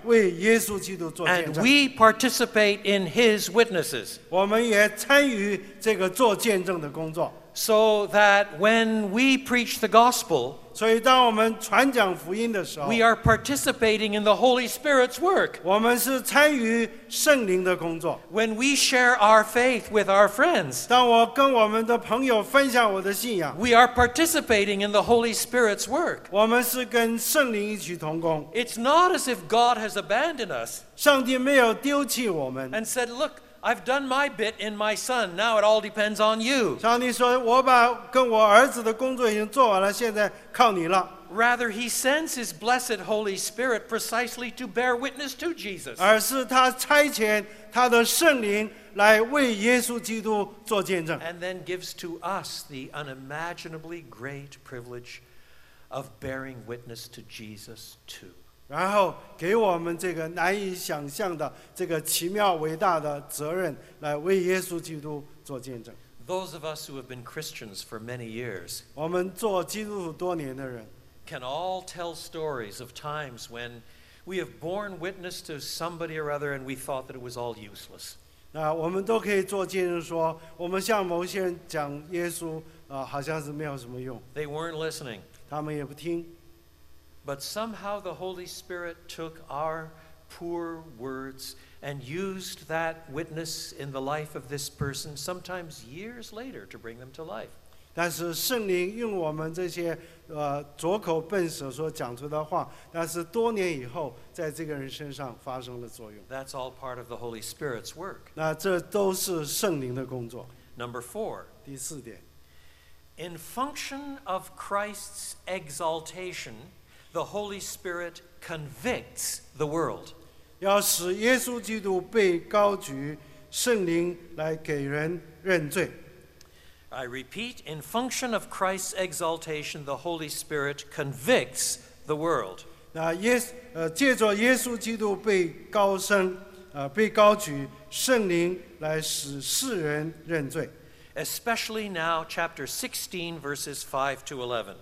为耶稣基督做见 And 证。 we participate in his witnesses. 我们也参与这个做见证的工作。 So that when we preach the gospel, 所以，当我们传讲福音的时候， we are participating in the Holy Spirit's work. 我们是参与圣灵的工作。 When we share our faith with our friends, 当我跟我们的朋友分享我的信仰， we are participating in the Holy Spirit's work. 我们是跟圣灵一起同工。 It's not as if God has abandoned us 上帝没有丢弃我们。 and said, Look, I've done my bit in my son. Now it all depends on you. 上帝说：“我把跟我儿子的工作已经做完了，现在靠你了。” Rather, he sends his blessed Holy Spirit precisely to bear witness to Jesus. 而是他差遣他的圣灵来为耶稣基督做见证， And then gives to us the unimaginably great privilege of bearing witness to Jesus too. 然后给我们这个难以想象的这个奇妙伟大的责任，来为耶稣基督做见证。 Those of us who have been Christians for many years 我们做基督徒多年的人， can all tell stories of times when we have borne witness to somebody or other and we thought that it was all useless. 我们都可以做见证说，我们向某些人讲耶稣，好像是没有什么用， They weren't listening. 他们也不听。 But somehow the Holy Spirit took our poor words and used that witness in the life of this person, sometimes years later, to bring them to life. 但是圣灵用我们这些拙口笨舌所讲出的话，但是多年以后，在这个人身上发生了作用。 That's all part of the Holy Spirit's work. 那这都是圣灵的工作。 Number 4, 第四点， in function of Christ's exaltation, the Holy Spirit convicts the world. 要使耶稣基督被高举，圣灵来给人认罪。 I repeat, in function of Christ's exaltation, the Holy Spirit convicts the world. 那借着耶稣基督被高升，被高举，圣灵来使世人认罪。 Especially now, chapter 16, verses 5 to 11.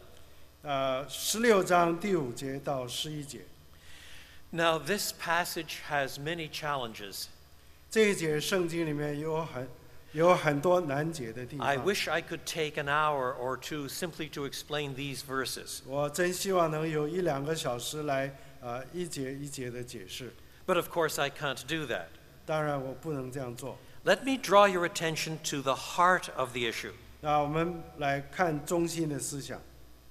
16章第5节到11节。 Now, this passage has many challenges. 这一节圣经里面有很多难解的地 I 方。 wish I could take an hour or two simply to explain these verses. 我真希望能有1-2个小时来一节一节的解释。 But of course, I can't do that. 当然，我不能这样做。 Let me draw your attention to the heart of the issue. 那我们来看中心的思想。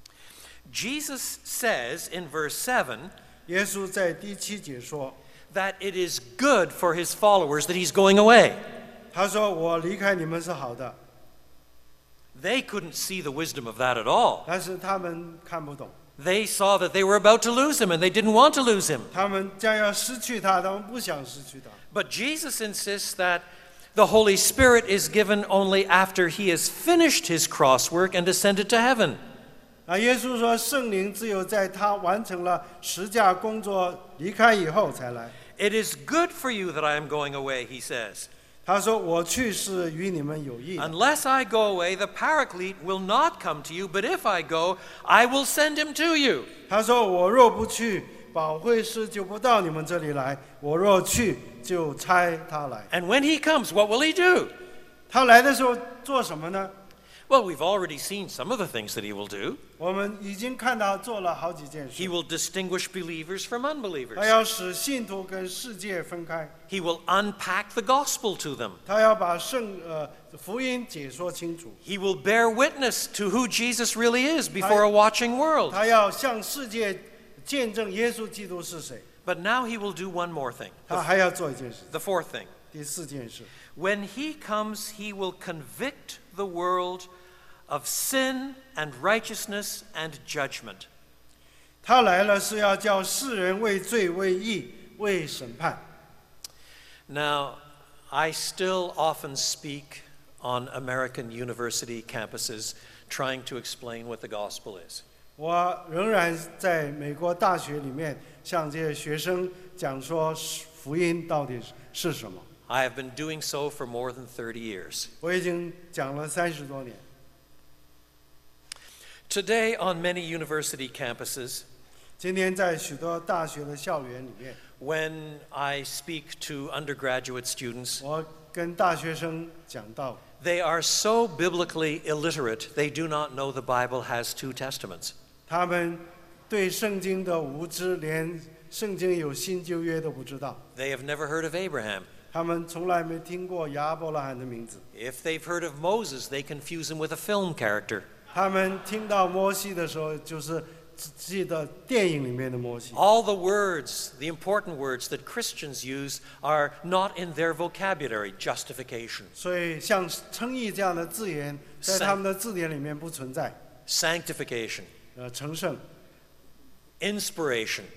Jesus says in verse 7 耶稣在第7节说 that it is good for his followers that he's going away.：“ 他说我离开你们是好的。” They couldn't see the wisdom of that at all. 但是他们看不懂， They saw that they were about to lose him and they didn't want to lose him. 他们将要失去他，他们不想失去他。 But Jesus insists that the Holy Spirit is given only after he has finished his cross work and ascended to heaven. 耶稣说，圣灵只有在他完成了十架工作离开以后才来。 It is good for you that I am going away, he says. 他说：“我去是与你们有益的。 Unless I go away, the Paraclete will not come to you, but if I go, I will send him to you. ” 他说：“我若不去，保惠师就不到你们这里来；我若去，就差他来。” And when he comes, what will he do? 他来的时候做什么呢？ Well, we've already seen some of the things that he will do. 我们已经看到做了好几件 He 事。 will distinguish believers from 他 unbelievers. 要使信徒跟世界分开， He will unpack the gospel to them. 他要把福音解说清楚， He will bear witness to who Jesus really is before a watching world. 他要向世界见证耶稣基督是谁。 But now he will do one more thing. 他还要做一件事， The fourth thing. 第4件事。 When he comes, he will convict the world of sin and righteousness and judgment. 他来了是要叫世人为罪、为义、为审判。 Now, I still often speak on American university campuses trying to explain what the gospel is. 我仍然在美国大学里面向这些学生讲说福音到底是什么。 I have been doing so for more than 30 years. 我已经讲了30多年。 Today, on many university campuses, 今天在许多大学的校园里面， When I speak to undergraduate students, 我跟大学生讲到， they are so biblically illiterate, they do not know the Bible has two testaments. 他们对圣经的无知，连圣经有新旧约都不知道。 They have never heard of Abraham. 他们从来没听过亚伯拉罕的名字。 If they've heard of Moses, they confuse him with a film character. 他们听到摩西的时候，就是记得电影里面的摩西。 All the words, the important words that Christians use are not in their vocabulary. Justification, 所以像称义这样的字眼，在他们的字典里面不存在。 sanctification, 成圣、 inspiration,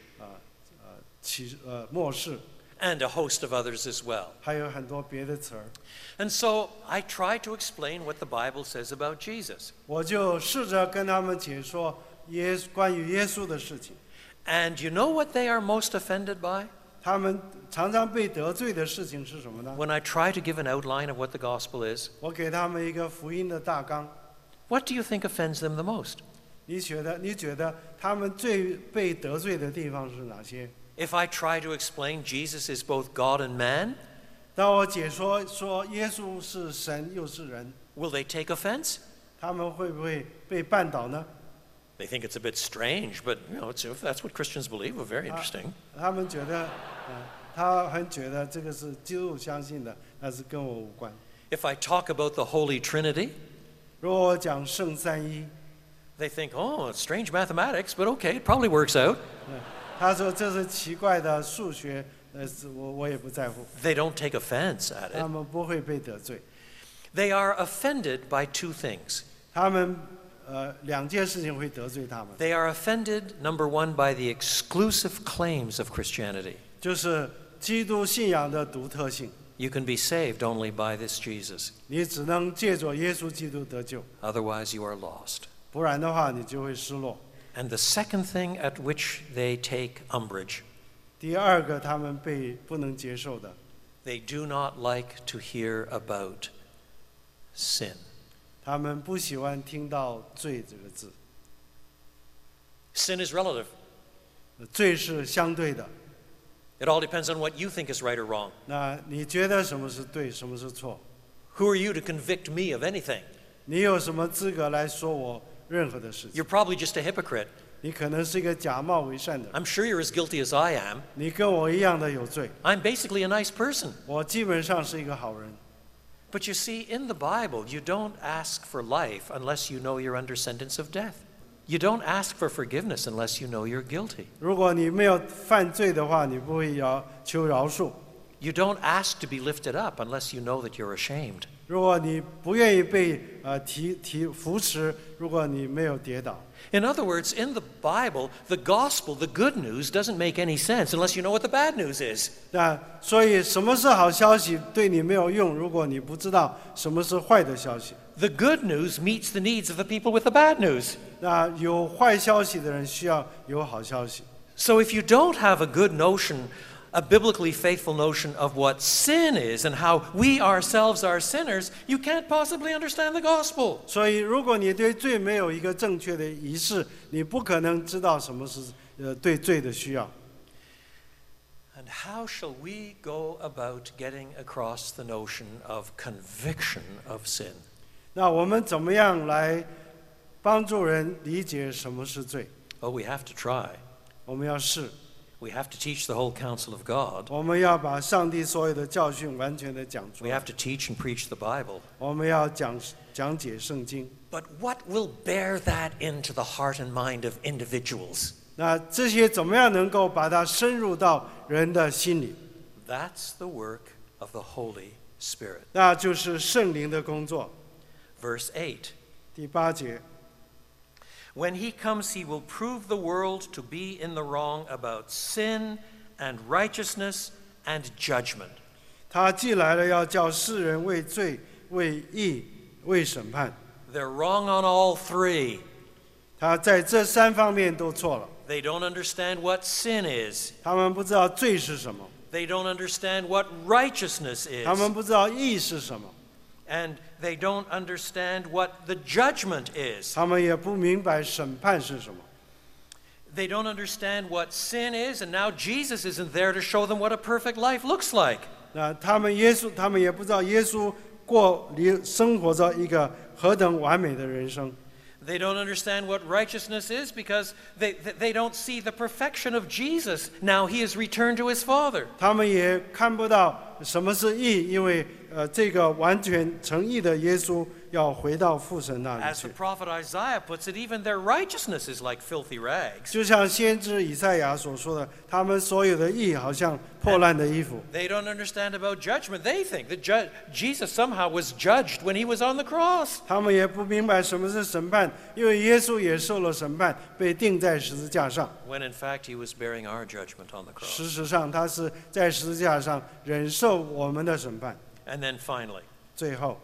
末世， and a host of others as well. 还有很多别的词儿。 And so I try to explain what the Bible says about Jesus. 我就试着跟他们解说关于耶稣的事情。 And you know what they are most offended by? 他们常常被得罪的事情是什么呢？ When I try to give an outline of what the gospel is, 我给他们一个福音的大纲。 what do you think offends them the most? 你觉得他们最被得罪的地方是哪些？ If I try to explain Jesus is both God and man, 当我解说说耶稣是神又是人， will they take offense? 他们会不会被绊倒呢？ They think it's a bit strange, but if that's what Christians believe, well, very interesting. 他们觉得，他很觉得这个是基督相信的，但是跟我无关。 If I talk about the Holy Trinity, 如果我讲圣三一， they think, oh, it's strange mathematics, but okay, it probably works out. 他说这是奇怪的数学，我也不在乎。 They don't take offense at 他 it. 们不会被得罪， They are offended by two things. 他们两件事情会得罪他们， They are offended, number one, by the exclusive claims of Christianity. 就是基督信仰的独特性。 You can be saved only by this Jesus. 你只能借着耶稣基督得救， Otherwise, you are lost. 不然的话你就会失落。 And the second thing at which they take umbrage, 第二个，他们不能接受的， they do not like to hear about sin. 他们不喜欢听到罪这个字。 Sin is relative. 罪是相对的， It all depends on what you think is right or wrong. 那你觉得什么是对，什么是错？ Who are you to convict me of anything? 你有什么资格来说我任何的事情？ You're probably just a hypocrite. 你可能是一个假冒为善的人， I'm sure you're as guilty as I am. 你跟我一样的有罪， I'm basically a nice person. 我基本上是一个好人。 But you see, in the Bible, you don't ask for life unless you know you're under sentence of death. You don't ask for forgiveness unless you know you're guilty. 如果你没有犯罪的话，你不会求饶恕； You don't ask to be lifted up unless you know that you're ashamed. 如果你不愿意被扶持，如果你没有跌倒。 In other words, in the Bible, the gospel, the good news, doesn't make any sense unless you know what the bad news is. 那所以什么是好消息对你没有用，如果你不知道什么是坏的消息。 The good news meets the needs of the people with the bad news. 那有坏消息的人需要有好消息。 So if you don't have a good notion, a biblically faithful notion of what sin is and how we ourselves are sinners, you can't possibly understand the gospel. 所以，如果你对罪没有一个正确的仪式，你不可能知道什么是对罪的需要。 And how shall we go about getting across the notion of conviction of sin? 那我们怎么样来帮助人理解什么是罪？ Oh, we have to try. 我们要试， We have to teach the whole counsel of God. 我们要把上帝所有的教训完全的讲出 We 来 have，to teach and preach the Bible. 我们要讲解圣经。 But what will bear that into the heart and mind of individuals? 那这些怎么样能够把它深入到人的心里？ That's the work of the Holy Spirit. 那就是圣灵的工作。 Verse 8. 第8节， When he comes, he will prove the world to be in the wrong about sin and righteousness and judgment. 他既来了，要叫世人为罪、为义、为审判。 They're wrong on all three. 他在这3方面都错了。 They don't understand what sin is. 他们不知道罪是什么， They don't understand what righteousness 他 is. 们不知道义是什么， And they don't understand what the judgment is. 他们也不明白审判是什么。 They don't understand what sin is, and now Jesus isn't there to show them what a perfect life looks like. 那他们也不知道耶稣生活着一个何等完美的人生。 They don't understand what righteousness is because they don't see the perfection of Jesus. Now he has returned to his Father. 他们也看不到什么是义，因为这个完全成义的耶稣要回到父神那里 As the 去。 prophet Isaiah puts it, even their righteousness is like filthy rags. 就像先知以赛亚所说的，他们所有的义好像破烂的衣服。 They don't understand about judgment. They think that Jesus somehow was judged when he was on the cross. 他们也不明白什么是审判，因为耶稣也受了审判，被钉在十字架上。 When in fact he was bearing our judgment on the cross. 事实上，他是在十字架上忍受我们的审判。 And then finally, 最后，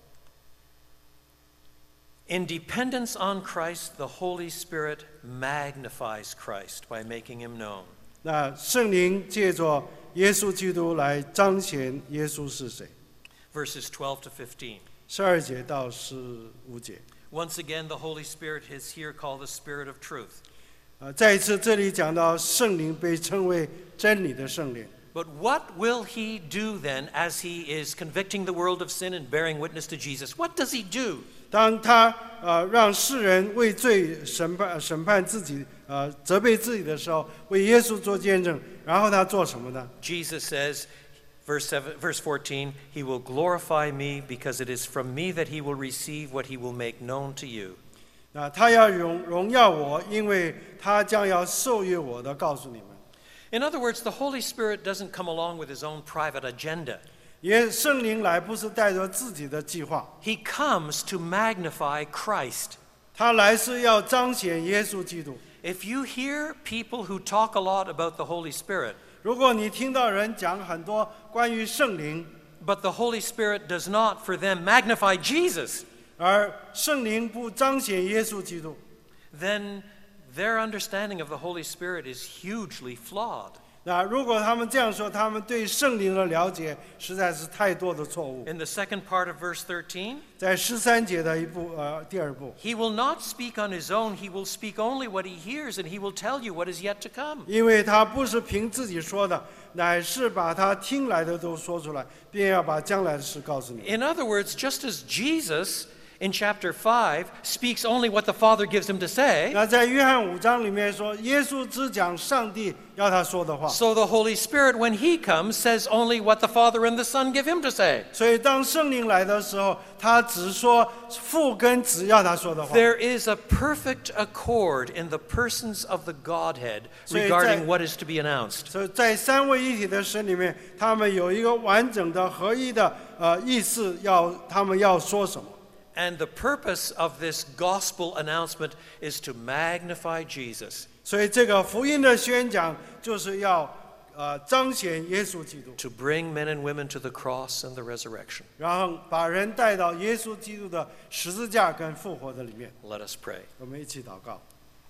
in dependence on Christ, the Holy Spirit magnifies Christ by making him known. 那圣灵借着耶稣基督来彰显耶稣是谁。 Verses 12 to 15. 12节到15节。 Once again, the Holy Spirit is here called the Spirit of truth. 再一次，这里讲到圣灵被称为真理的圣灵。 But what will he do then as he is convicting the world of sin and bearing witness to Jesus? What does he do? 当他让世人为罪审判自己，责备自己的时候，为耶稣做见证，然后他做什么呢？ Jesus says, verse 14, he will glorify me because it is from me that he will receive what he will make known to you. 他要荣耀我，因为他将要授予我的告诉你们。 In other words, the Holy Spirit doesn't come along with his own private agenda. 圣灵来不是带着自己的计划， He comes to magnify Christ. 他来是要彰显耶稣基督。 If you hear people who talk a lot about the Holy Spirit, 如果你听到人讲很多关于圣灵， but the Holy Spirit does not for them magnify Jesus, 而圣灵不彰显耶稣基督， then their understanding of the Holy Spirit is hugely flawed. 那如果他们这样说，他们对圣灵的了解实在是太多的错误。 In the second part of verse 13, 在13节的第二部， he will not speak on his own, he will speak only what he hears, and he will tell you what is yet to come. 因为他不是凭自己说的，乃是把他听来的都说出来，并要把将来的事告诉你。 In other words, just as Jesus in chapter 5 speaks only what the Father gives him to say, 那在约翰5章里面说，耶稣只讲上帝要他说的话。 so the Holy Spirit, when he comes, says only what the Father and the Son give him to say. 所以当圣灵来的时候，他只说父跟子要他说的话。 There is a perfect accord in the persons of the Godhead regarding what is to be announced. 所以在三位一体的神里面，他们有一个完整的合一的意思，他们要说什么。 And the purpose of this gospel announcement is to magnify Jesus, 所以这个福音的宣讲就是要彰显耶稣基督， to bring men and women to the cross and the resurrection. 然后把人带到耶稣基督的十字架跟复活的里面。 Let us pray. 我们一起祷告。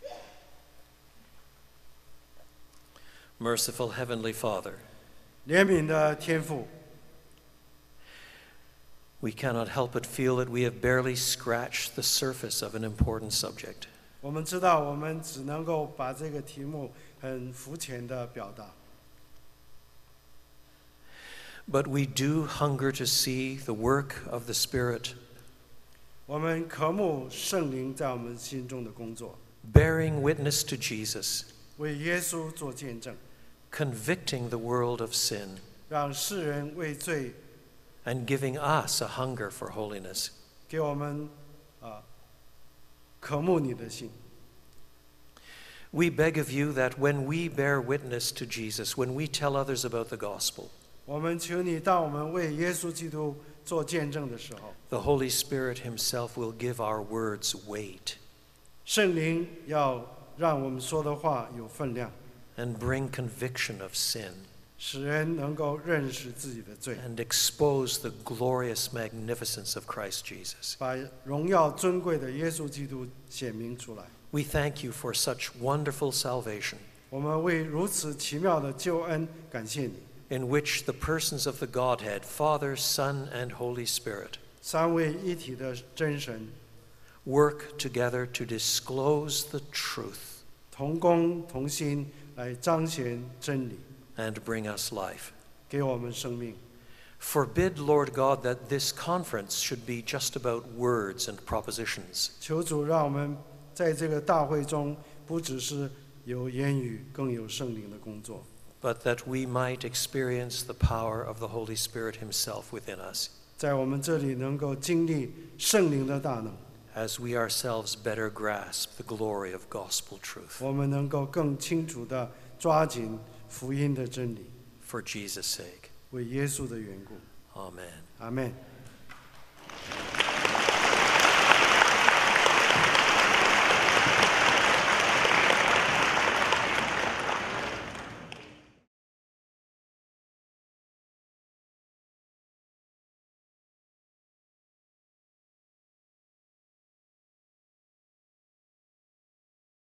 Merciful Heavenly Father, 怜悯的天父， we cannot help but feel that we have barely scratched the surface of an important subject. 我们知道我们只能够把这个题目很肤浅的表达， But we do hunger to see the work of the Spirit 我们渴慕圣灵在我们心中的工作， bearing witness to Jesus, 为耶稣做见证， convicting the world of sin, 让世人为罪， and giving us a hunger for holiness. 给我们渴慕你的心。 We beg of you that when we bear witness to Jesus, when we tell others about the gospel, 我们求你，当我们为耶稣基督做见证的时候， the Holy Spirit himself will give our words weight 圣灵要让我们说的话有分量， and bring conviction of sin 使人能够认识自己的罪， and expose the glorious magnificence of Christ Jesus. 把荣耀尊贵的耶稣基督显明出来。 We thank you for such wonderful salvation 我们为如此奇妙的救恩感谢你。 in which the persons of the Godhead, Father, Son, and Holy Spirit, 三位一体的真神 work together to disclose the truth 同工同心来彰显真理， and bring us life. 给我们生命。 Forbid, Lord God, that this conference should be just about words and propositions, 求主让我们在这个大会中，不只是有言语，更有圣灵的工作， but that we might experience the power of the Holy Spirit himself within us, 在我们这里能够经历圣灵的大能， as we ourselves better grasp the glory of gospel truth. 我们能够更清楚地抓紧福音的真理， For Jesus' sake. 为耶稣的缘故。 Amen. 阿们。